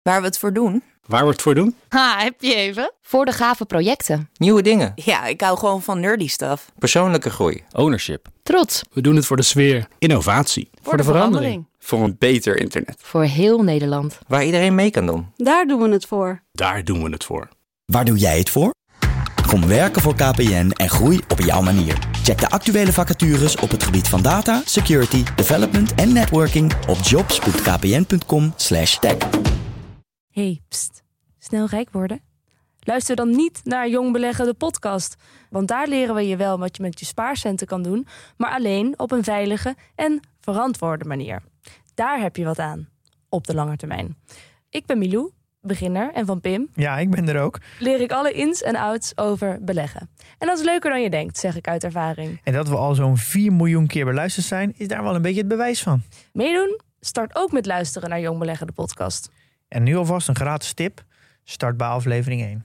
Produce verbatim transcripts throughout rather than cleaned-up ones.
Waar we het voor doen? Waar we het voor doen? Ha, heb je even? Voor de gave projecten. Nieuwe dingen. Ja, ik hou gewoon van nerdy stuff. Persoonlijke groei. Ownership. Trots. We doen het voor de sfeer. Innovatie. Voor, voor de, de verandering. Voor een beter internet. Voor heel Nederland. Waar iedereen mee kan doen. Daar doen we het voor. Daar doen we het voor. Waar doe jij het voor? Kom werken voor K P N en groei op jouw manier. Check de actuele vacatures op het gebied van data, security, development en networking op jobs punt k p n punt com slash tech. Hey, pst. Snel rijk worden? Luister dan niet naar Jong Beleggen, de podcast. Want daar leren we je wel wat je met je spaarcenten kan doen, maar alleen op een veilige en verantwoorde manier. Daar heb je wat aan, op de lange termijn. Ik ben Milou, beginner, en van Pim... Ja, ik ben er ook. ...leer ik alle ins en outs over beleggen. En dat is leuker dan je denkt, zeg ik uit ervaring. En dat we al zo'n vier miljoen keer beluisterd zijn, is daar wel een beetje het bewijs van. Meedoen? Start ook met luisteren naar Jong Beleggen, de podcast. En nu alvast een gratis tip. Start bij aflevering één.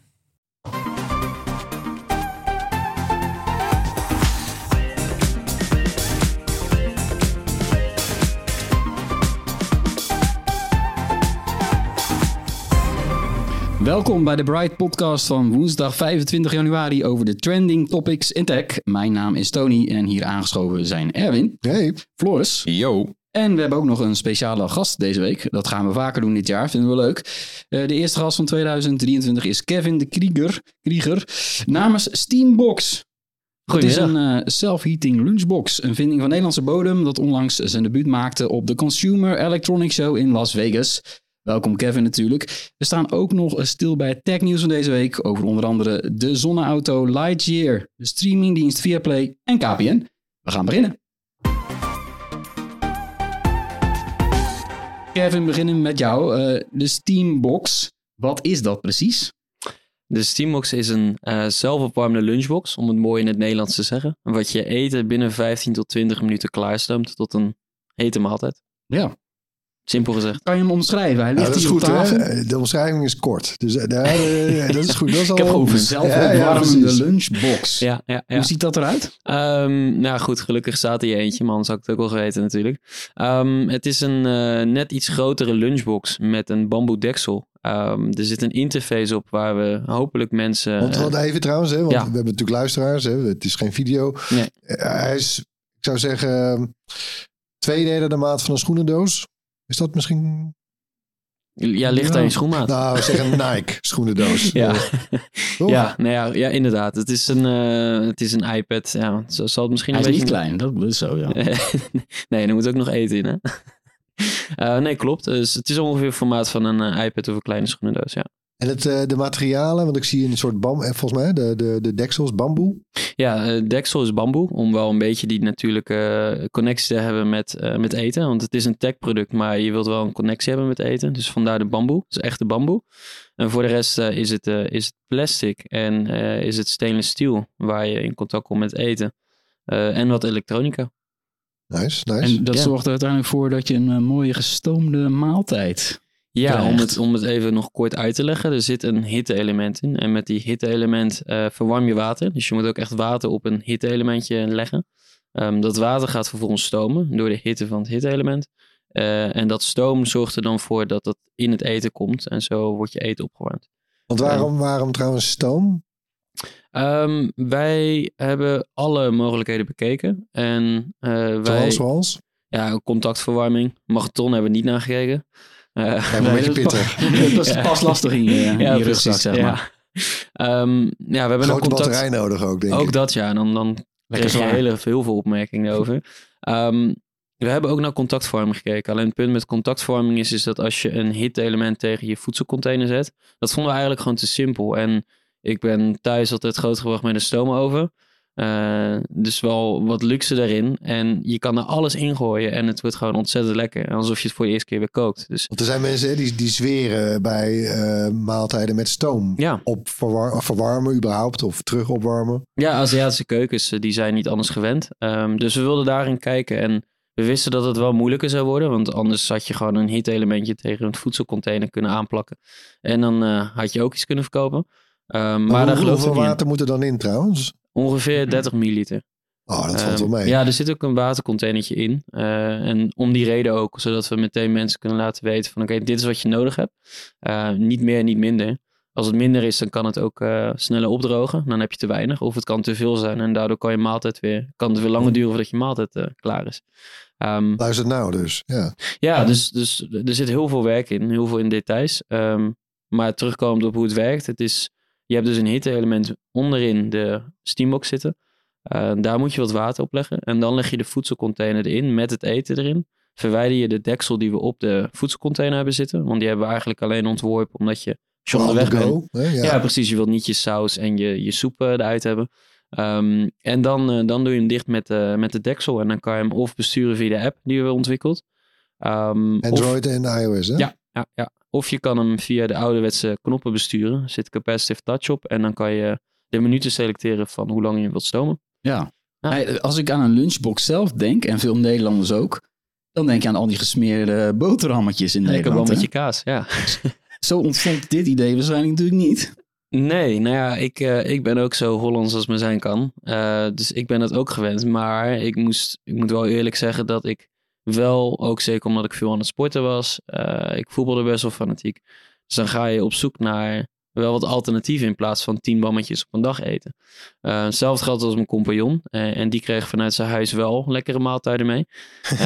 Welkom bij de Bright Podcast van woensdag vijfentwintig januari over de trending topics in tech. Mijn naam is Tony en hier aangeschoven zijn Erwin, hey, Floris, yo. En we hebben ook nog een speciale gast deze week. Dat gaan we vaker doen dit jaar, vinden we leuk. Uh, de eerste gast van tweeduizend drieëntwintig is Kevin de Krieger, Krieger namens Steambox. Het is een uh, self-heating lunchbox, een vinding van Nederlandse bodem dat onlangs zijn debuut maakte op de Consumer Electronics Show in Las Vegas. Welkom Kevin natuurlijk. We staan ook nog stil bij het technieuws van deze week over onder andere de zonneauto Lightyear, de streamingdienst Viaplay en K P N. We gaan beginnen. Kevin, we beginnen met jou. Uh, de Steambox, wat is dat precies? De Steambox is een uh, zelfopwarmende lunchbox, om het mooi in het Nederlands te zeggen. Wat je eten binnen vijftien tot twintig minuten klaarstoomt tot een hete maaltijd. Ja. Simpel gezegd. Kan je hem omschrijven? Hij ligt ja, dat is hier goed, op tafel. Hè? De omschrijving is kort. Dus uh, uh, dat is goed. Dat is Ik heb al... over zelfopwarmende ja, ja, lunchbox. Ja, ja, ja. Hoe ziet dat eruit? Um, nou goed, gelukkig staat er hier eentje, maar anders had ik het ook al geweten natuurlijk. Um, het is een uh, net iets grotere lunchbox met een bamboe deksel. Um, er zit een interface op waar we hopelijk mensen... Want uh, even trouwens, hè, want ja. we hebben natuurlijk luisteraars. Hè, het is geen video. Nee. Uh, hij is, ik zou zeggen, uh, twee derde de maat van een schoenendoos. Is dat misschien... Ja, ligt aan je schoenmaat. Nou, we zeggen een Nike schoenendoos. Ja. Uh, ja, nou ja, ja, inderdaad. Het is een, uh, het is een iPad. Ja, zo zal het misschien Hij een is beetje... niet klein, dat is zo, ja. Nee, er moet ook nog eten in, hè? uh, nee, klopt. Dus het is ongeveer het formaat van een uh, iPad of een kleine schoenendoos, ja. En het, uh, de materialen, want ik zie een soort bam, volgens mij, de, de, de deksels, bamboe. Ja, uh, deksel is bamboe, om wel een beetje die natuurlijke uh, connectie te hebben met, uh, met eten. Want het is een tech-product, maar je wilt wel een connectie hebben met eten. Dus vandaar de bamboe, dus echte bamboe. En voor de rest uh, is, het, uh, is het plastic en uh, is het stainless steel, waar je in contact komt met eten. Uh, en wat elektronica. Nice, nice. En dat ja. zorgt er uiteindelijk voor dat je een uh, mooie gestoomde maaltijd Ja, om krijgt. het, om het even nog kort uit te leggen. Er zit een hitte-element in. En met die hitte-element uh, verwarm je water. Dus je moet ook echt water op een hitte-elementje leggen. Um, dat water gaat vervolgens stomen door de hitte van het hitte-element. Uh, en dat stoom zorgt er dan voor dat dat in het eten komt. En zo wordt je eten opgewarmd. Want waarom, waarom trouwens stoom? Um, wij hebben alle mogelijkheden bekeken. En uh, wij... Zoals, zoals? Ja, contactverwarming. Marathon hebben we niet naar gekeken. Uh, ja, een beetje pittig. Dat is pas lastig in je, in ja, je rugzak, zeg maar. Ja. Um, ja, we hebben grote contact... batterij nodig ook, denk ik. Ook dat, ja. Dan, dan kreeg je hele, heel veel opmerkingen over. Um, we hebben ook naar contactvorming gekeken. Alleen het punt met contactvorming is, is dat als je een hitte-element tegen je voedselcontainer zet, dat vonden we eigenlijk gewoon te simpel. En ik ben thuis altijd grootgebracht met een stoomoven. Uh, dus wel wat luxe daarin. En je kan er alles ingooien en het wordt gewoon ontzettend lekker. Alsof je het voor de eerste keer weer kookt. Dus... Want er zijn mensen hè, die, die zweren bij uh, maaltijden met stoom. Ja. Op verwar- verwarmen überhaupt of terug opwarmen. Ja, Aziatische keukens die zijn niet anders gewend. Um, dus we wilden daarin kijken en we wisten dat het wel moeilijker zou worden. Want anders had je gewoon een hitte-elementje tegen een voedselcontainer kunnen aanplakken. En dan uh, had je ook iets kunnen verkopen. Um, maar maar daar hoe, hoeveel niet water in. moet er dan in trouwens? Ongeveer dertig milliliter. Oh, dat valt wel mee. Uh, ja, er zit ook een watercontainertje in. Uh, en om die reden ook, zodat we meteen mensen kunnen laten weten van oké, okay, dit is wat je nodig hebt. Uh, niet meer, niet minder. Als het minder is, dan kan het ook uh, sneller opdrogen. Dan heb je te weinig. Of het kan te veel zijn. En daardoor kan je maaltijd weer, kan het weer langer duren voordat je maaltijd uh, klaar is. Um, Luister nou dus. Ja, ja dus, dus er zit heel veel werk in. Heel veel in details. Um, maar terugkomend op hoe het werkt. Het is, je hebt dus een hitte-element onderin de steambox zitten. Uh, daar moet je wat water op leggen. En dan leg je de voedselcontainer erin met het eten erin. Verwijder je de deksel die we op de voedselcontainer hebben zitten. Want die hebben we eigenlijk alleen ontworpen omdat je... Als je onderweg bent. Hè? Ja. ja, precies. Je wilt niet je saus en je, je soep uh, eruit hebben. Um, en dan, uh, dan doe je hem dicht met, uh, met de deksel. En dan kan je hem of besturen via de app die we hebben ontwikkeld. Um, Android of, en iOS, hè? Ja, ja, ja. Of je kan hem via de ouderwetse knoppen besturen. Er zit capacitive touch op. En dan kan je de minuten selecteren van hoe lang je wilt stomen. Ja. ja. Hey, als ik aan een lunchbox zelf denk, en veel Nederlanders ook, dan denk je aan al die gesmeerde boterhammetjes in Nederland. Lekker bommetje kaas, ja. Zo ontstond dit idee waarschijnlijk natuurlijk niet. Nee, nou ja, ik, uh, ik ben ook zo Hollands als me zijn kan. Uh, dus ik ben het ook gewend. Maar ik, moest, ik moet wel eerlijk zeggen dat ik wel, ook zeker omdat ik veel aan het sporten was, uh, ik voetbalde best wel fanatiek. Dus dan ga je op zoek naar wel wat alternatieven in plaats van tien bammetjes op een dag eten. Uh, hetzelfde geldt als mijn compagnon. Uh, en die kreeg vanuit zijn huis wel lekkere maaltijden mee. Uh,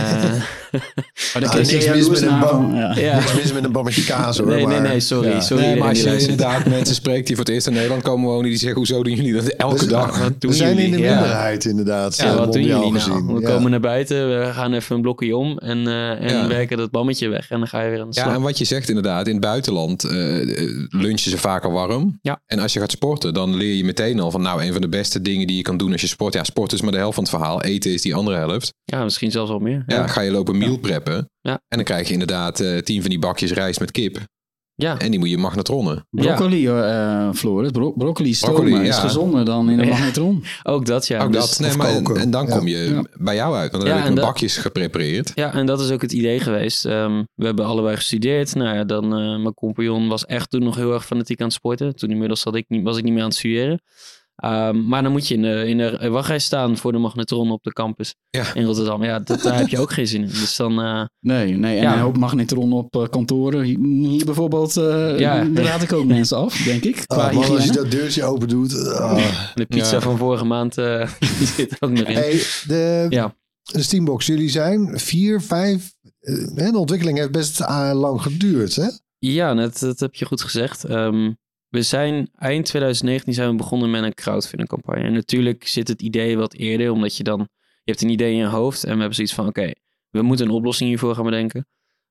maar nou, niks mis met een bam. Ja. Ja. Niks mis met een bammetje kaas hoor. Nee, nee, nee, sorry. Ja. sorry nee, maar als je inderdaad mensen spreekt die voor het eerst in Nederland komen wonen, die zeggen, hoezo doen jullie dat elke dus, dag? Wat doen we zijn jullie? in de minderheid ja. inderdaad. Ja, wat doen jullie nou? We ja. komen naar buiten, we gaan even een blokje om en, uh, en ja. werken dat bammetje weg. En dan ga je weer aan de slag. Ja, en wat je zegt inderdaad, in het buitenland uh, lunchen ze vaak al warm. Ja. En als je gaat sporten, dan leer je meteen al van nou, een van de beste dingen die je kan doen als je sport. Ja, sport is maar de helft van het verhaal. Eten is die andere helft. Ja, misschien zelfs wel meer. Ja, ja ga je lopen meal preppen. Ja. En dan krijg je inderdaad uh, tien van die bakjes rijst met kip. Ja. En die moet je magnetronnen. Broccoli, ja. uh, Floris. Bro- broccoli stomen broccoli, is ja. gezonder dan in een magnetron. Ook dat, ja. Ook dus, dat. Nee, maar en, en dan ja. kom je ja. bij jou uit. Want dan ja, heb ik mijn bakjes geprepareerd. Ja, en dat is ook het idee geweest. Um, we hebben allebei gestudeerd. Nou ja, dan, uh, mijn compagnon was echt toen nog heel erg fanatiek aan het sporten. Toen inmiddels had ik niet, was ik niet meer aan het studeren. Um, maar dan moet je in de, in de wachtrij staan voor de magnetron op de campus ja. in Rotterdam. Ja, dat, daar heb je ook geen zin in. Dus dan, uh, nee, nee, en ja. een hoop magnetron op uh, kantoren. Hier, hier bijvoorbeeld, uh, ja. daar raad ik ook mensen af, denk ik. Oh, man, als je dat deurtje open doet. Uh. De pizza ja. van vorige maand uh, zit ook nog in. Hey, de, ja. de Steambox, jullie zijn vier, vijf... Uh, de ontwikkeling heeft best uh, lang geduurd, hè? Ja, dat, dat heb je goed gezegd. Um, We zijn eind twintig negentien zijn we begonnen met een crowdfunding campagne. En natuurlijk zit het idee wat eerder, omdat je dan... Je hebt een idee in je hoofd en we hebben zoiets van... Oké, okay, we moeten een oplossing hiervoor gaan bedenken.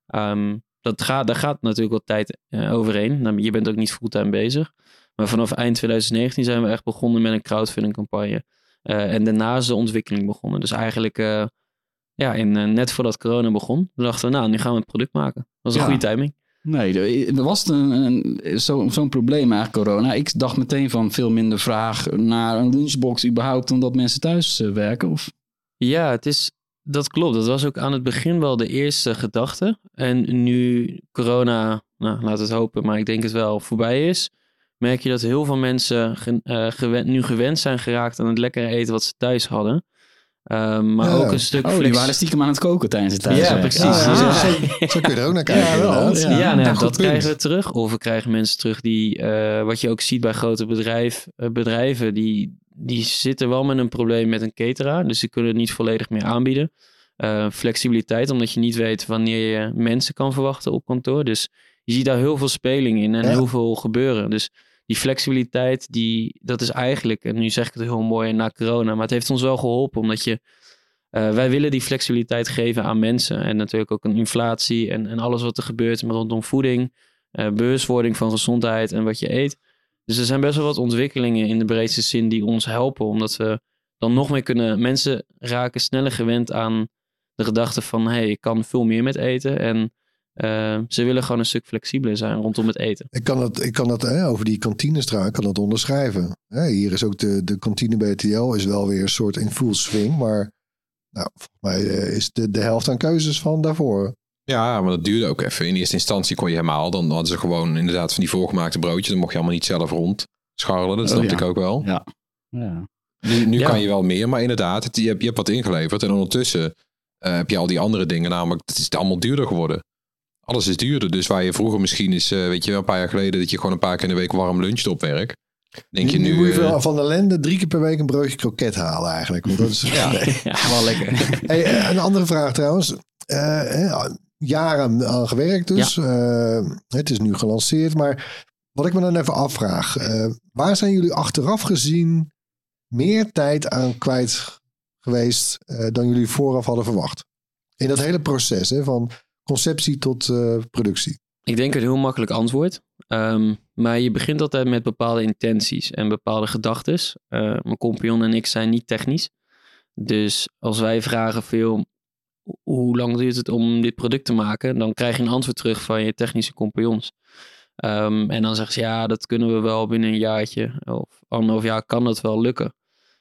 Um, dat gaat, daar gaat natuurlijk wat tijd uh, overheen. Je bent ook niet fulltime bezig. Maar vanaf eind twintig negentien zijn we echt begonnen met een crowdfunding campagne. Uh, en daarna is de ontwikkeling begonnen. Dus eigenlijk uh, ja, in, uh, net voordat corona begon... dachten we, nou, nu gaan we het product maken. Dat was een ja. goede timing. Nee, er was een, een, zo, zo'n probleem eigenlijk, corona. Ik dacht meteen van veel minder vraag naar een lunchbox überhaupt... omdat mensen thuis uh, werken, of? Ja, het is, dat klopt. Dat was ook aan het begin wel de eerste gedachte. En nu corona, nou, laten we het hopen, maar ik denk het wel, voorbij is... merk je dat heel veel mensen ge, uh, gewend, nu gewend zijn geraakt aan het lekkere eten wat ze thuis hadden... Uh, maar ja. ook een stuk oh, flex... die waren stiekem aan het koken tijdens het thuiswerk. Ja, precies. Ja, ja. Zo, zo kun je er ook naar kijken. Ja, wel, ja. ja nou, dat punt. Krijgen we terug. Of we krijgen mensen terug die, uh, wat je ook ziet bij grote bedrijf, uh, bedrijven, die, die zitten wel met een probleem met een cateraar. Dus die kunnen het niet volledig meer aanbieden. Uh, flexibiliteit, omdat je niet weet wanneer je mensen kan verwachten op kantoor. Dus je ziet daar heel veel speling in en ja. heel veel gebeuren. Dus die flexibiliteit, die, dat is eigenlijk, en nu zeg ik het heel mooi na corona, maar het heeft ons wel geholpen, omdat je, uh, wij willen die flexibiliteit geven aan mensen. En natuurlijk ook een inflatie en, en alles wat er gebeurt rondom voeding, uh, bewustwording van gezondheid en wat je eet. Dus er zijn best wel wat ontwikkelingen in de breedste zin die ons helpen, omdat we dan nog meer kunnen, mensen raken sneller gewend aan de gedachte van, hé, hey, ik kan veel meer met eten en Uh, ze willen gewoon een stuk flexibeler zijn rondom het eten. Ik kan het, ik kan het hè, over die kantinestraat kan dat onderschrijven. Hè, hier is ook de, de kantine B T L is wel weer een soort in full swing. Maar nou, volgens mij uh, is de, de helft aan keuzes van daarvoor. Ja, maar dat duurde ook even. In eerste instantie kon je helemaal. Dan hadden ze gewoon inderdaad van die voorgemaakte broodjes. Dan mocht je allemaal niet zelf rond scharrelen. Dat snapte oh, ja. ik ook wel. Ja. Ja. Nu, nu Ja. kan je wel meer, maar inderdaad, het, je, hebt, je hebt wat ingeleverd. En ondertussen uh, heb je al die andere dingen. Namelijk, het is allemaal duurder geworden. Alles is duurder. Dus waar je vroeger misschien is, uh, weet je wel, een paar jaar geleden... dat je gewoon een paar keer in de week warm luncht op werk. Denk nu, je nu... nu moet je uh, van de ellende drie keer per week een broodje kroket halen eigenlijk. Want dat is ja. nee. Ja, wel lekker. Hey, een andere vraag trouwens. Uh, jaren aan gewerkt dus. Ja. Uh, het is nu gelanceerd. Maar wat ik me dan even afvraag. Uh, waar zijn jullie achteraf gezien meer tijd aan kwijt geweest uh, dan jullie vooraf hadden verwacht? In dat hele proces, hè, van conceptie tot uh, productie. Ik denk een heel makkelijk antwoord. Um, maar je begint altijd met bepaalde intenties en bepaalde gedachtes. Uh, mijn compagnon en ik zijn niet technisch. Dus als wij vragen veel, hoe lang duurt het om dit product te maken? Dan krijg je een antwoord terug van je technische compagnons. Um, en dan zeggen ze, ja, dat kunnen we wel binnen een jaartje. Of anderhalf jaar kan dat wel lukken.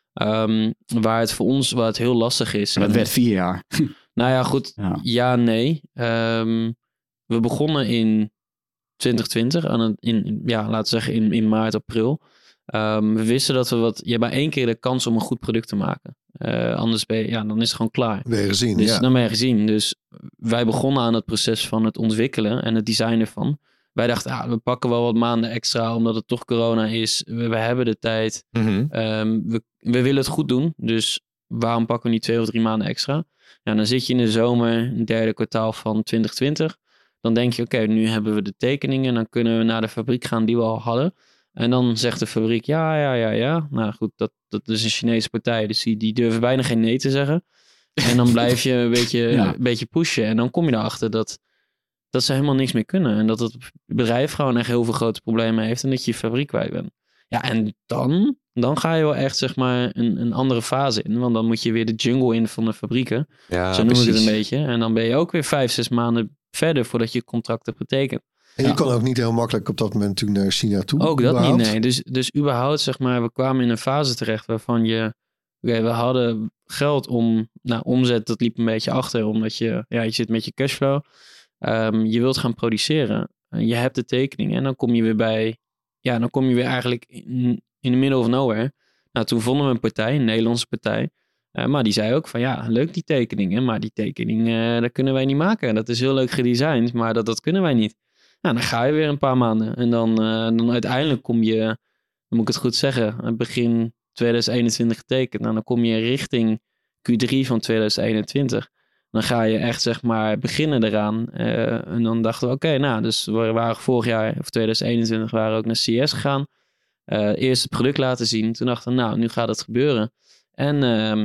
Um, waar het voor ons, waar het heel lastig is. Dat werd vier jaar. Nou ja, goed. Ja, ja nee. Um, we begonnen in twintig twintig. Aan het, in, ja, laten we zeggen in, in maart, april. Um, we wisten dat we wat... Je hebt maar één keer de kans om een goed product te maken. Uh, anders ben je, ja, dan is het gewoon klaar. Ben je gezien, dus, ja. Dan ben je gezien. Dus wij begonnen aan het proces van het ontwikkelen en het design ervan. Wij dachten, ah, we pakken wel wat maanden extra, omdat het toch corona is. We, we hebben de tijd. Mm-hmm. Um, we, we willen het goed doen. Dus waarom pakken we niet twee of drie maanden extra? Ja, dan zit je in de zomer, een derde kwartaal van twintig twintig. Dan denk je, oké, okay, nu hebben we de tekeningen. Dan kunnen we naar de fabriek gaan die we al hadden. En dan zegt de fabriek, ja, ja, ja, ja. Nou goed, dat, dat is een Chinese partij. Dus die, die durven bijna geen nee te zeggen. En dan blijf je een beetje, ja. een beetje pushen. En dan kom je erachter dat, dat ze helemaal niks meer kunnen. En dat het bedrijf gewoon echt heel veel grote problemen heeft. En dat je je fabriek kwijt bent. Ja, en dan, dan ga je wel echt zeg maar een, een andere fase in. Want dan moet je weer de jungle in van de fabrieken. Ja, zo noemen we precies. het een beetje. En dan ben je ook weer vijf, zes maanden verder voordat je contract hebt getekend. En je ja. kon ook niet heel makkelijk op dat moment natuurlijk naar China toe. Ook dat überhaupt. niet, nee. Dus, dus überhaupt, zeg maar, we kwamen in een fase terecht waarvan je... Oké, okay, we hadden geld om... Nou, omzet, dat liep een beetje achter, omdat je... Ja, je zit met je cashflow. Um, je wilt gaan produceren. Je hebt de tekening en dan kom je weer bij... Ja, dan kom je weer eigenlijk in, in the middle of nowhere. Nou, toen vonden we een partij, een Nederlandse partij. Uh, maar die zei ook van, ja, leuk die tekeningen. Maar die tekening, uh, dat kunnen wij niet maken. Dat is heel leuk gedesigned, maar dat, dat kunnen wij niet. Nou, dan ga je weer een paar maanden. En dan, uh, dan uiteindelijk kom je, dan moet ik het goed zeggen, begin twintig eenentwintig getekend. Nou, dan kom je richting Q drie van twintig eenentwintig. Dan ga je echt, zeg maar, beginnen eraan. Uh, en dan dachten we, oké, okay, nou, dus we waren vorig jaar, of twintig eenentwintig, waren we ook naar C S gegaan. Uh, eerst het product laten zien. Toen dachten we, nou, nu gaat het gebeuren. En uh,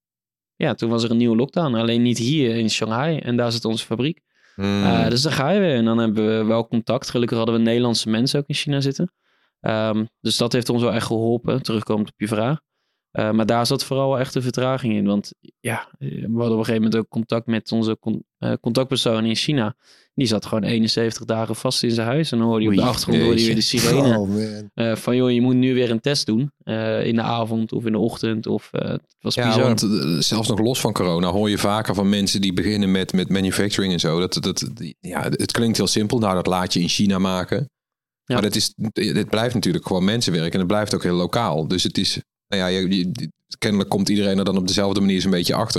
ja, toen was er een nieuwe lockdown. Alleen niet hier in Shanghai. En daar zit onze fabriek. Mm. Uh, dus dan ga je weer. En dan hebben we wel contact. Gelukkig hadden we Nederlandse mensen ook in China zitten. Um, dus dat heeft ons wel echt geholpen. Terugkomend op je vraag. Uh, maar daar zat vooral echt een vertraging in. Want ja, we hadden op een gegeven moment ook contact met onze con- uh, contactpersoon in China. Die zat gewoon eenenzeventig dagen vast in zijn huis. En dan hoorde je op de achtergrond hoorde je weer de sirene. Oh, uh, van joh, je moet nu weer een test doen. Uh, in de avond of in de ochtend. Of, uh, het was ja, bizar. want uh, zelfs nog los van corona hoor je vaker van mensen die beginnen met, met manufacturing en zo. Dat, dat, ja, het klinkt heel simpel. Nou, dat laat je in China maken. Ja. Maar dat is, het blijft natuurlijk gewoon mensenwerk. En het blijft ook heel lokaal. Dus het is... Nou ja, je, je, kennelijk komt iedereen er dan op dezelfde manier een beetje achter.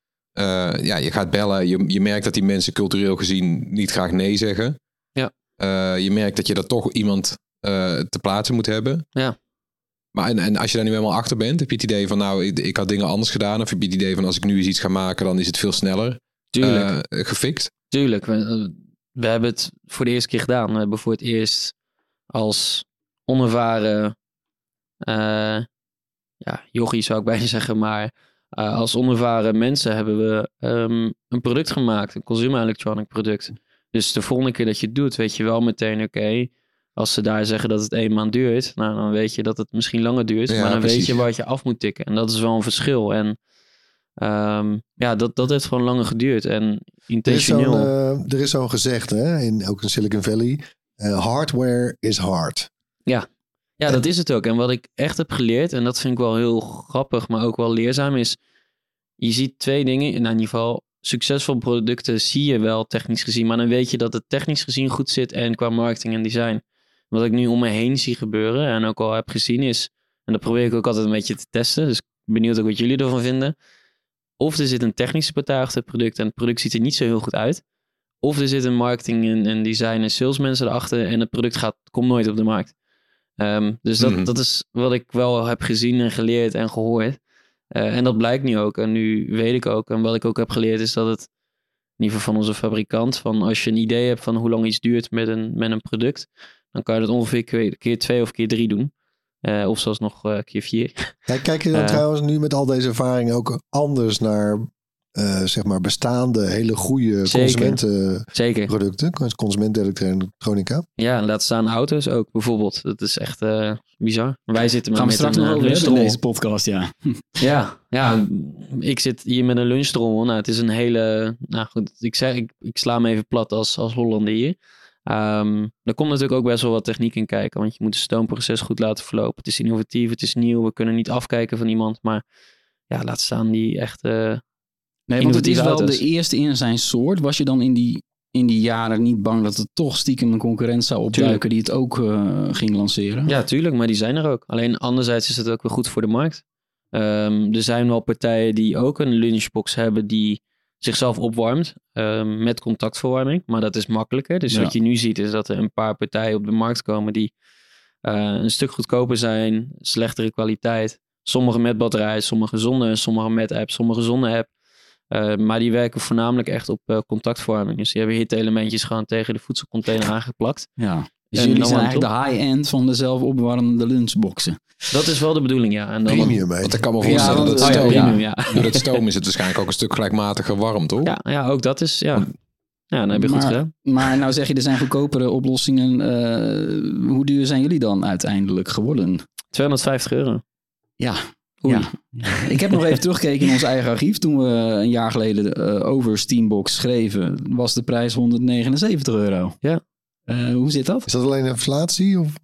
Uh, ja, je gaat bellen. Je, je merkt dat die mensen cultureel gezien niet graag nee zeggen. Ja. Uh, je merkt dat je er toch iemand uh, te plaatsen moet hebben. Ja. Maar en, en als je daar nu helemaal achter bent, heb je het idee van nou, ik, ik had dingen anders gedaan. Of heb je het idee van als ik nu eens iets ga maken, dan is het veel sneller Tuurlijk. Uh, gefixt. Tuurlijk. We, we hebben het voor de eerste keer gedaan. We hebben voor het eerst als onervaren... Uh, ja, jochie zou ik bijna zeggen, maar uh, als onervaren mensen hebben we um, een product gemaakt, een consumer electronic product. Dus de volgende keer dat je het doet, weet je wel meteen, oké, okay, als ze daar zeggen dat het één maand duurt, nou dan weet je dat het misschien langer duurt, ja, maar dan precies. weet je wat je af moet tikken. En dat is wel een verschil. En um, ja, dat, dat heeft gewoon langer geduurd en intentioneel. Er is zo'n, uh, er is zo'n gezegd, hè, in, ook in Silicon Valley, uh, hardware is hard. Ja. Ja, dat is het ook. En wat ik echt heb geleerd, en dat vind ik wel heel grappig, maar ook wel leerzaam, is je ziet twee dingen. In ieder geval, succesvolle producten zie je wel technisch gezien, maar dan weet je dat het technisch gezien goed zit en qua marketing en design. Wat ik nu om me heen zie gebeuren en ook al heb gezien is, En dat probeer ik ook altijd een beetje te testen. Dus ik ben benieuwd ook wat jullie ervan vinden. Of er zit een technische partij achter het product en het product ziet er niet zo heel goed uit. Of er zit een marketing en, en design en salesmensen erachter en het product gaat, komt nooit op de markt. Um, dus dat, mm-hmm. dat is wat ik wel heb gezien en geleerd en gehoord. Uh, en dat blijkt nu ook. En nu weet ik ook. En wat ik ook heb geleerd is dat het, in ieder geval van onze fabrikant, van als je een idee hebt van hoe lang iets duurt met een, met een product, dan kan je dat ongeveer keer, keer twee of keer drie doen. Uh, of zelfs nog uh, keer vier. Kijk, kijk je dan uh, trouwens nu met al deze ervaringen ook anders naar uh, zeg maar bestaande hele goede consumentenproducten, consumentenelektronica? Ja, laat staan auto's ook bijvoorbeeld. Dat is echt uh, bizar. Wij zitten Gaan met we straks een nog over lunchrommel in deze podcast, ja. ja, ja, ik zit hier met een lunchrommel. Nou, het is een hele, nou goed, ik zeg, ik, ik sla hem even plat als, als Hollander hier. Um, er komt natuurlijk ook best wel wat techniek in kijken, want je moet het stoomproces goed laten verlopen. Het is innovatief, het is nieuw, we kunnen niet afkijken van iemand, maar ja, laat staan die echt uh, Nee, want het is wel auto's. De eerste in zijn soort. Was je dan in die, in die jaren niet bang dat er toch stiekem een concurrent zou opduiken die het ook uh, ging lanceren? Ja, tuurlijk, maar die zijn er ook. Alleen anderzijds is het ook weer goed voor de markt. Um, er zijn wel partijen die ook een lunchbox hebben die zichzelf opwarmt um, met contactverwarming, maar dat is makkelijker. Dus ja. Wat je nu ziet is dat er een paar partijen op de markt komen die uh, een stuk goedkoper zijn, slechtere kwaliteit. Sommige met batterij, sommige zonder, sommige met app, sommige zonder app. Uh, maar die werken voornamelijk echt op uh, contactverwarming. Dus die hebben hitte-elementjes gewoon tegen de voedselcontainer aangeplakt. Ja. Dus en jullie zijn eigenlijk de high-end van de zelfopwarmende lunchboxen. Dat is wel de bedoeling, ja. En dan premium, hè? Want ik kan me voorstellen ja, dat oh, stoom, ja, premium, ja. Door het stoom is het waarschijnlijk ook een stuk gelijkmatiger warm, toch? Ja, ja ook dat is, ja. Ja, dan heb je maar, goed gedaan. Maar nou zeg je, er zijn goedkopere oplossingen. Uh, hoe duur zijn jullie dan uiteindelijk geworden? tweehonderdvijftig euro. Ja. Ja. Ik heb nog even teruggekeken in ons eigen archief. Toen we een jaar geleden uh, over Steambox schreven, was de prijs honderdnegenenzeventig euro. Ja. Uh, hoe zit dat? Is dat alleen inflatie? Of?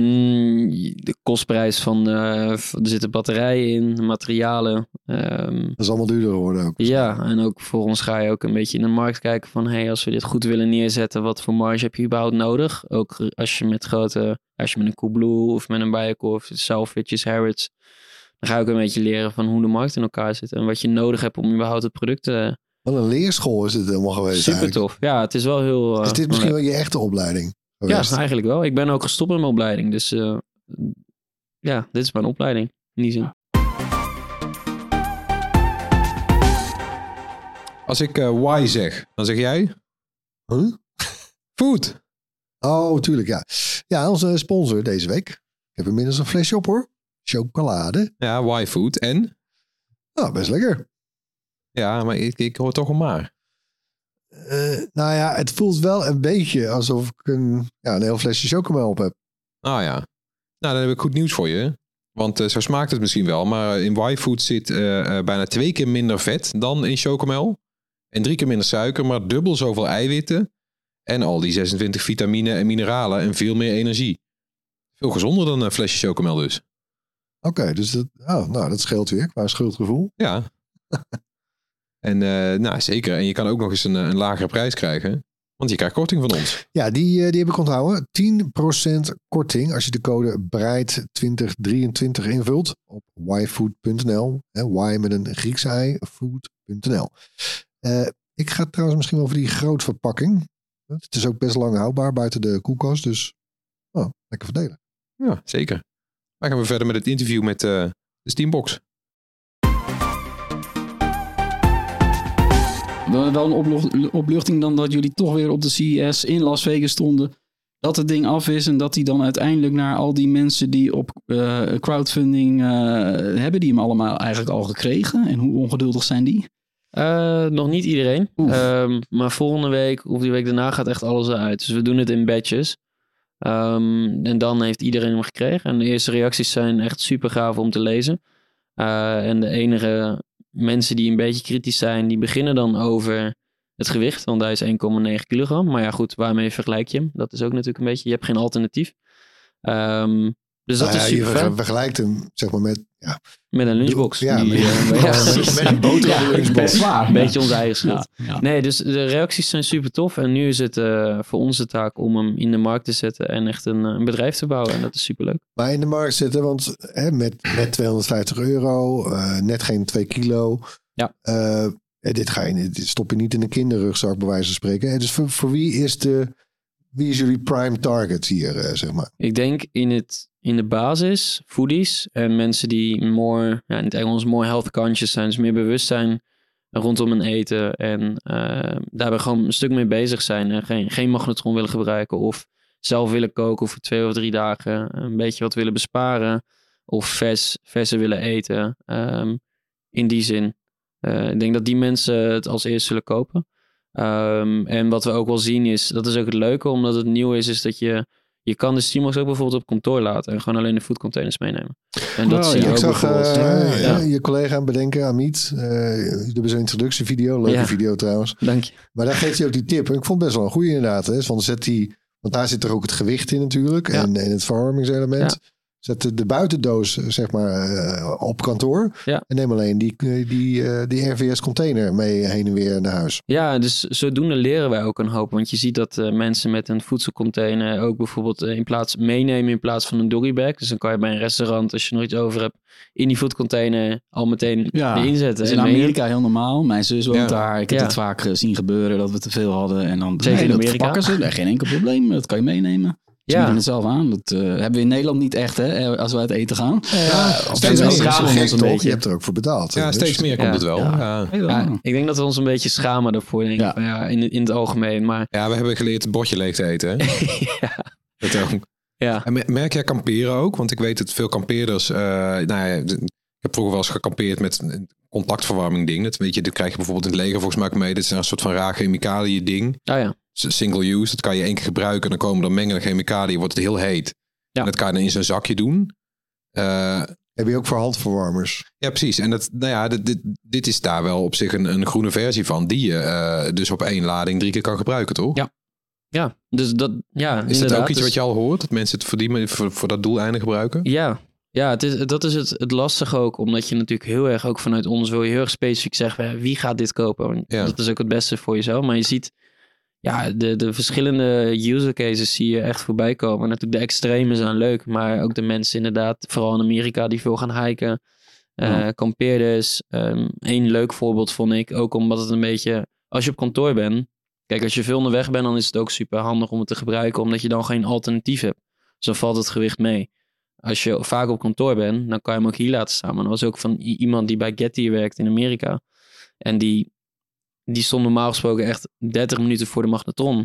Mm, de kostprijs van, uh, er zitten batterijen in, materialen. Um, dat is allemaal duurder geworden ook. Ja, en ook voor ons ga je ook een beetje in de markt kijken van, hey, als we dit goed willen neerzetten, wat voor marge heb je überhaupt nodig? Ook als je met grote, als je met een Coolblue of met een Bijenkorf, Selfridges, Harrods, dan ga je ook een beetje leren van hoe de markt in elkaar zit en wat je nodig hebt om überhaupt het product te... Wat een leerschool is het helemaal geweest. Super eigenlijk. tof. Ja, het is wel heel... Uh, is dit misschien wel je echte opleiding geweest? Ja, eigenlijk wel. Ik ben ook gestopt met mijn opleiding. Dus uh, ja, dit is mijn opleiding. In die zin. Als ik uh, why zeg, dan zeg jij? Huh? Food. Oh, tuurlijk, ja. Ja, onze sponsor deze week. Ik heb inmiddels een flesje op, hoor. Chocolade. Ja, why food. En? Nou, best lekker. Ja, maar ik, ik hoor toch een maar. Uh, nou ja, het voelt wel een beetje alsof ik een, ja, een heel flesje chocomel op heb. Ah ja. Nou, dan heb ik goed nieuws voor je. Want uh, zo smaakt het misschien wel. Maar in Y-food zit uh, uh, bijna twee keer minder vet dan in chocomel. En drie keer minder suiker, maar dubbel zoveel eiwitten. En al die zesentwintig vitamine en mineralen en veel meer energie. Veel gezonder dan een flesje chocomel dus. Oké, okay, dus dat, oh, nou, dat scheelt weer qua schuldgevoel. Ja. En uh, nou, zeker. En je kan ook nog eens een, een lagere prijs krijgen. Want je krijgt korting van ons. Ja, die, die heb ik onthouden. tien procent korting als je de code BREID twintig drieëntwintig invult op yfood punt n l. Y met een Griekse i, food punt n l. Uh, ik ga trouwens misschien wel voor die grootverpakking. Het is ook best lang houdbaar buiten de koelkast. Dus oh, lekker verdelen. Ja, zeker. Dan gaan we verder met het interview met uh, de Steambox. Wel een opluchting dan dat jullie toch weer op de C E S in Las Vegas stonden. Dat het ding af is en dat hij dan uiteindelijk naar al die mensen die op uh, crowdfunding uh, hebben die hem allemaal eigenlijk al gekregen. En hoe ongeduldig zijn die? Uh, nog niet iedereen. Um, maar volgende week of die week daarna gaat echt alles eruit. Dus we doen het in batches. Um, en dan heeft iedereen hem gekregen. En de eerste reacties zijn echt super gaaf om te lezen. Uh, en de enige mensen die een beetje kritisch zijn, die beginnen dan over het gewicht. Want hij is één komma negen kilogram. Maar ja goed, waarmee vergelijk je hem? Dat is ook natuurlijk een beetje, je hebt geen alternatief. Um, Dus dat nou is ja, super je fijn. vergelijkt hem zeg maar met... Ja, met een lunchbox. Ja, die, met, uh, ja, met, met een boterham ja, lunchbox. Zwaar, een beetje onze eigen schuld. Ja, ja. Nee, dus de reacties zijn super tof. En nu is het uh, voor ons de taak om hem in de markt te zetten en echt een, een bedrijf te bouwen. En dat is super leuk. Maar in de markt zetten, want hè, met, met tweehonderdvijftig euro, uh, net geen twee kilo. Ja. Uh, dit, ga je, dit stop je niet in een kinderrugzak, bij wijze van spreken. Dus voor, voor wie is de... Wie is jullie prime target hier, uh, zeg maar? Ik denk in, het, in de basis, foodies en mensen die more, ja, in het Engels more health conscious zijn, dus meer bewust zijn rondom hun eten en uh, daarbij gewoon een stuk mee bezig zijn en geen, geen magnetron willen gebruiken of zelf willen koken voor twee of drie dagen, een beetje wat willen besparen of vers, verse willen eten. Um, in die zin. Uh, ik denk dat die mensen het als eerst zullen kopen. Um, en wat we ook wel zien is, dat is ook het leuke, omdat het nieuw is, is dat je, je kan de Steambox ook bijvoorbeeld op kantoor laten en gewoon alleen de foodcontainers meenemen. En dat oh, zie ja. je Ik ook zag bijvoorbeeld. uh, ja. je collega aan bedenken, Amit, uh, je hebt een introductievideo, leuke ja. video trouwens. Dank je. Maar daar geeft hij ook die tip. En ik vond het best wel een goede inderdaad. Hè? Want, zet die, want daar zit er ook het gewicht in natuurlijk ja. en, en het verwarmingselement. Ja. Zet de, de buitendoos zeg maar uh, op kantoor. Ja. En neem alleen die, die, uh, die R V S container mee heen en weer naar huis. Ja, dus zodoende leren wij ook een hoop. Want je ziet dat uh, mensen met een voedselcontainer ook bijvoorbeeld uh, in plaats meenemen in plaats van een doggybag. Dus dan kan je bij een restaurant, als je nog iets over hebt, in die foodcontainer al meteen ja, erin zetten. Dat is in Amerika heel normaal. Mijn zus woont ja. daar. Ik heb ja. het vaak zien gebeuren dat we te veel hadden. En dan Zeker in Amerika. pakken ze. Geen enkel probleem. Dat kan je meenemen. Ze bieden het zelf aan. Dat uh, hebben we in Nederland niet echt, hè, als we uit eten gaan. Ja, ja, steeds meer. Schamen ons een beetje. Je hebt er ook voor betaald. Ja, steeds meer komt ja. het wel. Ja. Ja. Ja, ik denk dat we ons een beetje schamen daarvoor, denk ik. Ja. Ja, in, in het algemeen. Maar... Ja, we hebben geleerd het bordje leeg te eten. Hè? ja. Dat ook. Ja. En merk jij kamperen ook? Want ik weet dat veel kampeerders... Uh, nou ja, ik heb vroeger wel eens gekampeerd met een contactverwarming ding. Dat, weet je, dat krijg je bijvoorbeeld in het leger volgens mij ook mee. Dit is een soort van raar chemicaliën ding. Oh ja. Single use, dat kan je één keer gebruiken. En dan komen er mengende chemicaliën, wordt het heel heet. Ja. En dat kan je dan in zo'n zakje doen. Uh, Heb je ook voor handverwarmers? Ja, precies. En dat, nou ja, dit, dit, dit is daar wel op zich een, een groene versie van. Die je uh, dus op één lading drie keer kan gebruiken, toch? Ja. Ja, dus dat... Ja, is dat ook iets dus... wat je al hoort? Dat mensen het voor, die, voor, voor dat doeleinde gebruiken? Ja. Ja, het is, dat is het, het lastige ook. Omdat je natuurlijk heel erg, ook vanuit ons, wil je heel erg specifiek zeggen, wie gaat dit kopen? Ja. Dat is ook het beste voor jezelf. Maar je ziet... Ja, de, de verschillende user cases zie je echt voorbij komen. Natuurlijk de extreme zijn leuk, maar ook de mensen inderdaad, vooral in Amerika, die veel gaan hiken. Uh, ja. Kampeerders. Um, Eén leuk voorbeeld vond ik, ook omdat het een beetje, als je op kantoor bent, kijk, als je veel onderweg bent, dan is het ook super handig om het te gebruiken, omdat je dan geen alternatief hebt. Dus dan valt het gewicht mee. Als je vaak op kantoor bent, dan kan je hem ook hier laten staan. Maar dat was ook van iemand die bij Getir werkt in Amerika. En die... Die stond normaal gesproken echt dertig minuten voor de magnetron.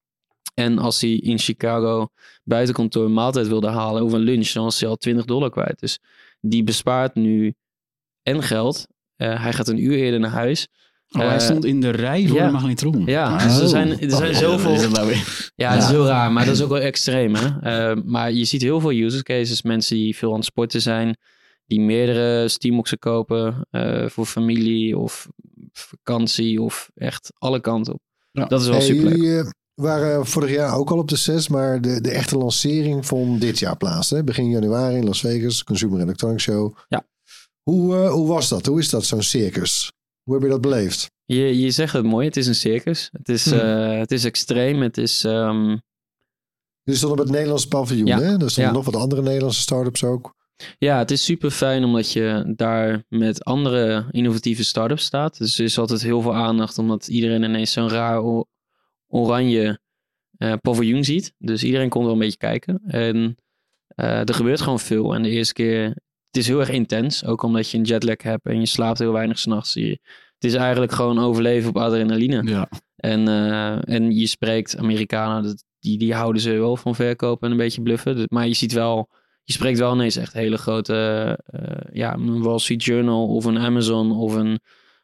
En als hij in Chicago buiten kantoor een maaltijd wilde halen of een lunch, dan was hij al twintig dollar kwijt. Dus die bespaart nu en geld. Uh, hij gaat een uur eerder naar huis. Oh, uh, hij stond in de rij voor ja. de magnetron. Ja, oh. dus er zijn, er zijn oh, zoveel... Ja, nou ja, het is heel raar, maar dat is ook wel extreem. Hè? Uh, maar je ziet heel veel use cases. Mensen die veel aan het sporten zijn, die meerdere Steamboxen kopen uh, voor familie of vakantie of echt alle kanten op. Ja. Dat is wel hey, superleuk. Jullie uh, waren vorig jaar ook al op de zes, maar de, de echte lancering vond dit jaar plaats. Hè? Begin januari in Las Vegas, Consumer Electronics Show. Ja. Hoe, uh, hoe was dat? Hoe is dat, zo'n circus? Hoe heb je dat beleefd? Je, je zegt het mooi, het is een circus. Het is, hmm. uh, het is extreem, het is... Um... Je stond op het Nederlandse paviljoen, ja. hè? Er stonden ja. nog wat andere Nederlandse start-ups ook. Ja, het is super fijn omdat je daar met andere innovatieve start-ups staat. Dus er is altijd heel veel aandacht omdat iedereen ineens zo'n raar o- oranje uh, paviljoen ziet. Dus iedereen komt wel een beetje kijken. En uh, er gebeurt gewoon veel. En de eerste keer, het is heel erg intens. Ook omdat je een jetlag hebt en je slaapt heel weinig 's nachts. Je, het is eigenlijk gewoon overleven op adrenaline. Ja. En, uh, en je spreekt Amerikanen, dat, die, die houden ze wel van verkopen en een beetje bluffen. Maar je ziet wel... Je spreekt wel ineens echt hele grote, uh, ja, een Wall Street Journal of een Amazon of een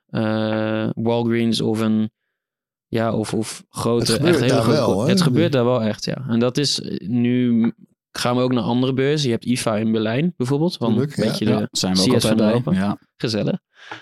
uh, Walgreens of een, ja, of, of grote, het gebeurt echt hele daar grote, wel, hè? Het gebeurt daar wel echt, ja. En dat is, nu gaan we ook naar andere beurzen. Je hebt I F A in Berlijn bijvoorbeeld, van een beetje ja. de ja, zijn we ook C S van Europa. Ja. Gezellig.